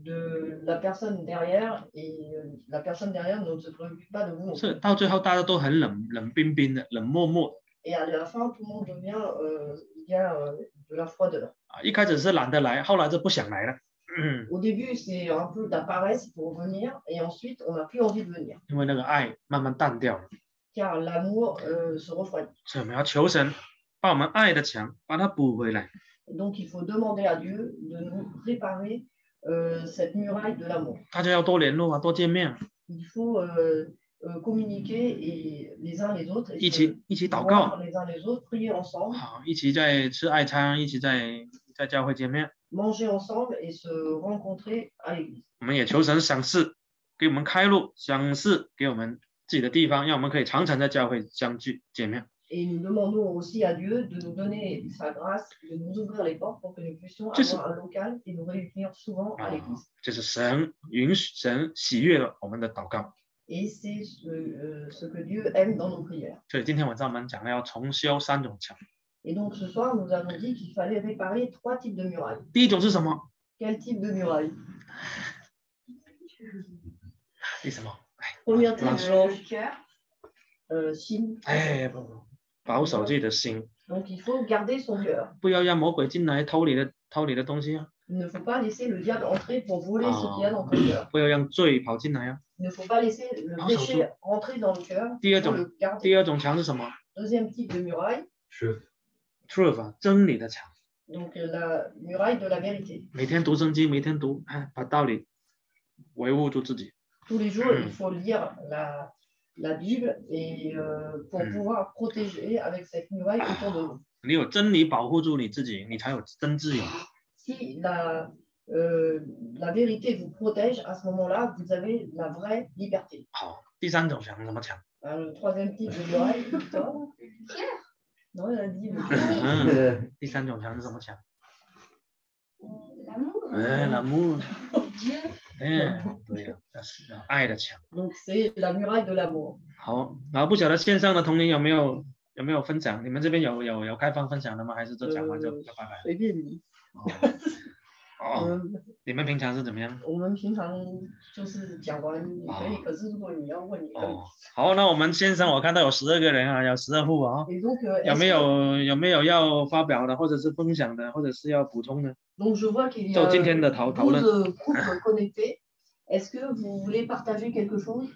[SPEAKER 2] de la personne derrière, et euh, la personne derrière ne se préoccupe pas de vous non
[SPEAKER 1] 是
[SPEAKER 2] plus.
[SPEAKER 1] 到最后大家都很冷冷冰冰的，冷漠漠
[SPEAKER 2] Et à la fin, tout le monde devient, euh, il y a euh, de la froideur.
[SPEAKER 1] 啊。一开始是懒得来，后来就不想来了。嗯，
[SPEAKER 2] Au début, c'est un peu de la paresse pour venir, et ensuite, on n'a plus envie de venir,
[SPEAKER 1] 因为那个爱慢慢淡掉了，
[SPEAKER 2] car l'amour euh, se refroidit.
[SPEAKER 1] 所以我们要求神把我们爱的墙把它补回来。
[SPEAKER 2] Donc, il faut demander à Dieu de nous réparer euh, cette muraille de l'amour.
[SPEAKER 1] 大家要多联络啊，多见面，
[SPEAKER 2] Il faut euh, euh, communiquer et les uns les autres, et
[SPEAKER 1] 一
[SPEAKER 2] se
[SPEAKER 1] 起一起祷
[SPEAKER 2] voir
[SPEAKER 1] 告，
[SPEAKER 2] les uns les autres, prier ensemble,
[SPEAKER 1] 好，一起在吃爱餐，一起在在教会见面。
[SPEAKER 2] manger ensemble et se rencontrer à l'église.
[SPEAKER 1] 我们也求神赏赐，给我们开路，赏赐给我们自己的地方，让我们可以常常在教会相聚见面。
[SPEAKER 2] Et nous demandons aussi à Dieu de nous donner sa grâce, de nous ouvrir les portes pour que nous puissions
[SPEAKER 1] Juste-
[SPEAKER 2] avoir un local et nous réunir souvent à
[SPEAKER 1] 啊
[SPEAKER 2] l'église.，
[SPEAKER 1] 这是神允许神喜悦了我们的祷告。
[SPEAKER 2] Et c'est ce, euh, ce que Dieu aime dans nos prières.
[SPEAKER 1] 所以今天晚上我们讲了要重修三种墙。
[SPEAKER 2] Et donc ce soir, nous avons dit qu'il fallait réparer trois types de murailles.
[SPEAKER 1] 第一种是什么？
[SPEAKER 2] Quel type de muraille?
[SPEAKER 1] 第什么？
[SPEAKER 2] Première
[SPEAKER 1] 老
[SPEAKER 2] type,
[SPEAKER 1] 师
[SPEAKER 2] Georges.
[SPEAKER 3] Le cœur.
[SPEAKER 2] euh,心，
[SPEAKER 1] 哎，保守自己的心，
[SPEAKER 2] donc il faut garder son cœur.
[SPEAKER 1] 不要让魔鬼进来偷你的偷你的东西啊，
[SPEAKER 2] Il ne faut pas laisser le diable entrer pour voler ce qu'il y a dans
[SPEAKER 1] 啊
[SPEAKER 2] ton cœur.
[SPEAKER 1] 不要让罪跑进来啊。
[SPEAKER 2] Il ne faut pas laisser le
[SPEAKER 1] Ah, ça
[SPEAKER 2] péché entrer dans le cœur.
[SPEAKER 1] 第二
[SPEAKER 2] Il faut
[SPEAKER 1] 种
[SPEAKER 2] le garder.
[SPEAKER 1] 第二种墙是什么
[SPEAKER 2] Deuxième type de muraille,
[SPEAKER 1] ？truth 啊，真理的墙。
[SPEAKER 2] donc euh, la muraille de la vérité.
[SPEAKER 1] 每天读圣经，每天读，哎，把道理维护住自己。
[SPEAKER 2] Tous les jours,
[SPEAKER 1] Mm.
[SPEAKER 2] il faut lire la, la Bible et euh, pour
[SPEAKER 1] Mm.
[SPEAKER 2] pouvoir protéger avec cette muraille autour de nous.
[SPEAKER 1] 你有真理保护住你自己，你才有真自由。
[SPEAKER 2] Si la, euh, la vérité vous protège, à ce moment-là, vous avez la vraie liberté.
[SPEAKER 1] 好，第三种墙什么墙？
[SPEAKER 2] Alors, le troisième type de muraille, Victor Non, il a dit le cœur.
[SPEAKER 1] 嗯，第三种墙是什么墙？
[SPEAKER 3] L'amour.
[SPEAKER 1] 哎，老木，
[SPEAKER 3] Dieu.
[SPEAKER 1] 哎，对呀，那是爱的墙。
[SPEAKER 2] Donc, c'est la muraille de l'amour.
[SPEAKER 1] 好，然后不晓得线上的同龄有没有有没有分享？你们这边有有有开放分享的吗？还是这讲完就
[SPEAKER 2] 呃
[SPEAKER 1] 就拜拜？
[SPEAKER 2] 随便你。
[SPEAKER 1] 哦，
[SPEAKER 2] 嗯，
[SPEAKER 1] 你们平常是怎么样？
[SPEAKER 2] 我们平常就是讲完也可以，
[SPEAKER 1] 哦。
[SPEAKER 2] 可是如果你要问，你可以。
[SPEAKER 1] 哦，好，那我们线上我看到有十二个人啊，有十二户啊，
[SPEAKER 2] Et donc, euh,
[SPEAKER 1] 有
[SPEAKER 2] est-ce
[SPEAKER 1] 没
[SPEAKER 2] que-
[SPEAKER 1] 有有没有要发表的，或者是分享的，或者是要补充的？
[SPEAKER 2] donc je vois qu'il y
[SPEAKER 1] 就
[SPEAKER 2] a
[SPEAKER 1] 今天的讨讨论。
[SPEAKER 2] douze groupes connectés. Est-ce que vous voulez partager quelque chose?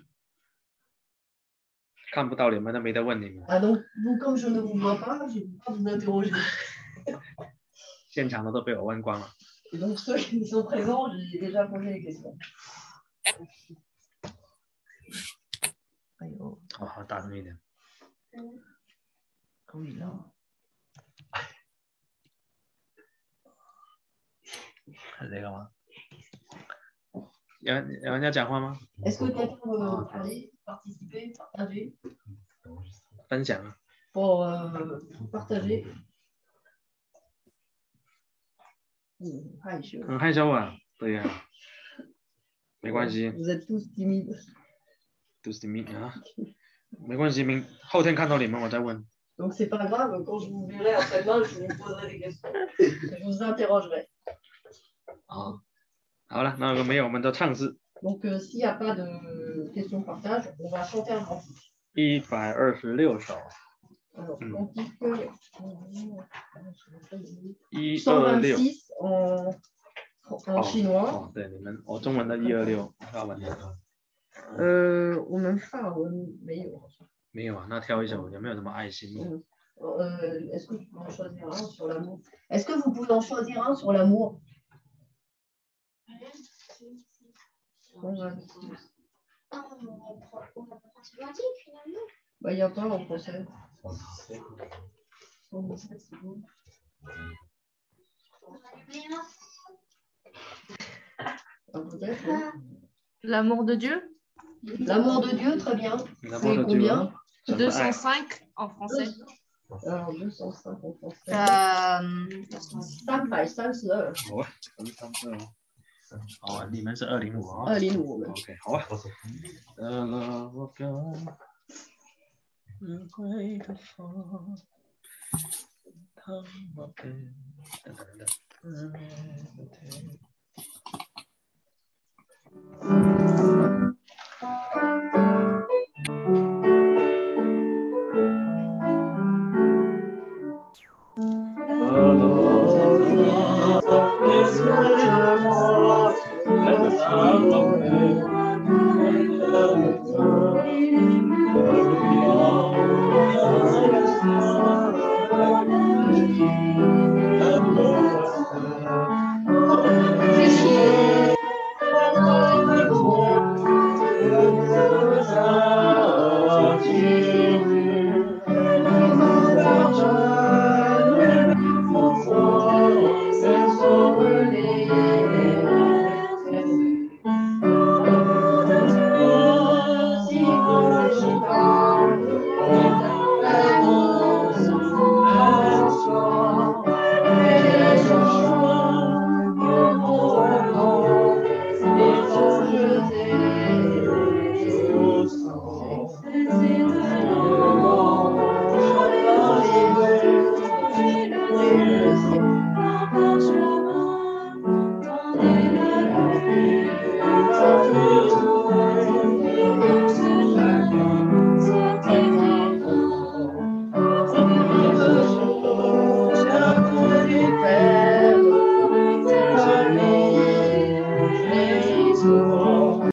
[SPEAKER 1] 看不到你们都没得问你们，
[SPEAKER 2] Ah donc, vous, comme je ne vous vois pas, je ne peux pas vous interroger.
[SPEAKER 1] 现场的都被我问光了。
[SPEAKER 2] Et donc, ceux qui sont présents, j'ai déjà posé les questions. 哎呦，
[SPEAKER 1] 好好大声一点。
[SPEAKER 2] 可以了。
[SPEAKER 1] 是这个吗？有人有人要讲话吗？
[SPEAKER 2] Est-ce que quelqu'un veut parler, participer, partager?
[SPEAKER 1] 分享啊。
[SPEAKER 2] Pour euh, partager. 嗯，害羞。
[SPEAKER 1] 很害羞啊，对呀、没关系，
[SPEAKER 2] Vous êtes tous timides.
[SPEAKER 1] 都是你啊，没关系，明后天看到你们我再问。
[SPEAKER 2] Donc c'est pas grave, quand je vous verrai après-demain, je vous poserai des questions. Je vous interrogerai.
[SPEAKER 1] 好，好了，那个没有，我们就唱诗。
[SPEAKER 2] Donc euh, s'il n'y a pas de questions partage, on va chanter un cantique.
[SPEAKER 1] 一百二十六首，
[SPEAKER 2] Alors,
[SPEAKER 1] Mm.
[SPEAKER 2] cantique
[SPEAKER 1] 一二六。
[SPEAKER 2] cent vingt-six en, en chinois.
[SPEAKER 1] 哦，对，你们，我中文的一二六，法文的。
[SPEAKER 2] Euh, 我们法文没有。
[SPEAKER 1] 没有啊，那挑一首，有没有什么爱心？
[SPEAKER 2] Mm. Euh, Est-ce que tu peux en choisir un sur l'amour? Est-ce que vous pouvez en choisir un sur l'amour? cent vingt-six.
[SPEAKER 3] Ah, on prend on va prendre ce lundi, finalement.
[SPEAKER 2] Bah, il n'y a pas en français. cent vingt-sept, c'est bon.
[SPEAKER 3] On va allumer un.
[SPEAKER 2] Ah, peut-être, oui.
[SPEAKER 4] L'amour de Dieu,
[SPEAKER 2] L'amour de Dieu, très bien.
[SPEAKER 1] L'amour
[SPEAKER 2] C'est
[SPEAKER 1] de Dieu,
[SPEAKER 2] combien?
[SPEAKER 1] hein. 什么爱？
[SPEAKER 4] deux cent cinq en français.
[SPEAKER 2] Alors, deux cent cinq en français.
[SPEAKER 4] Euh,
[SPEAKER 2] 三百三十二，
[SPEAKER 1] 好啊，三三二哦。哦，你们是二零五啊。
[SPEAKER 2] 二零五我们。
[SPEAKER 1] OK，好啊。得了我个智慧的风，他们给等等等等。
[SPEAKER 2] Thank you.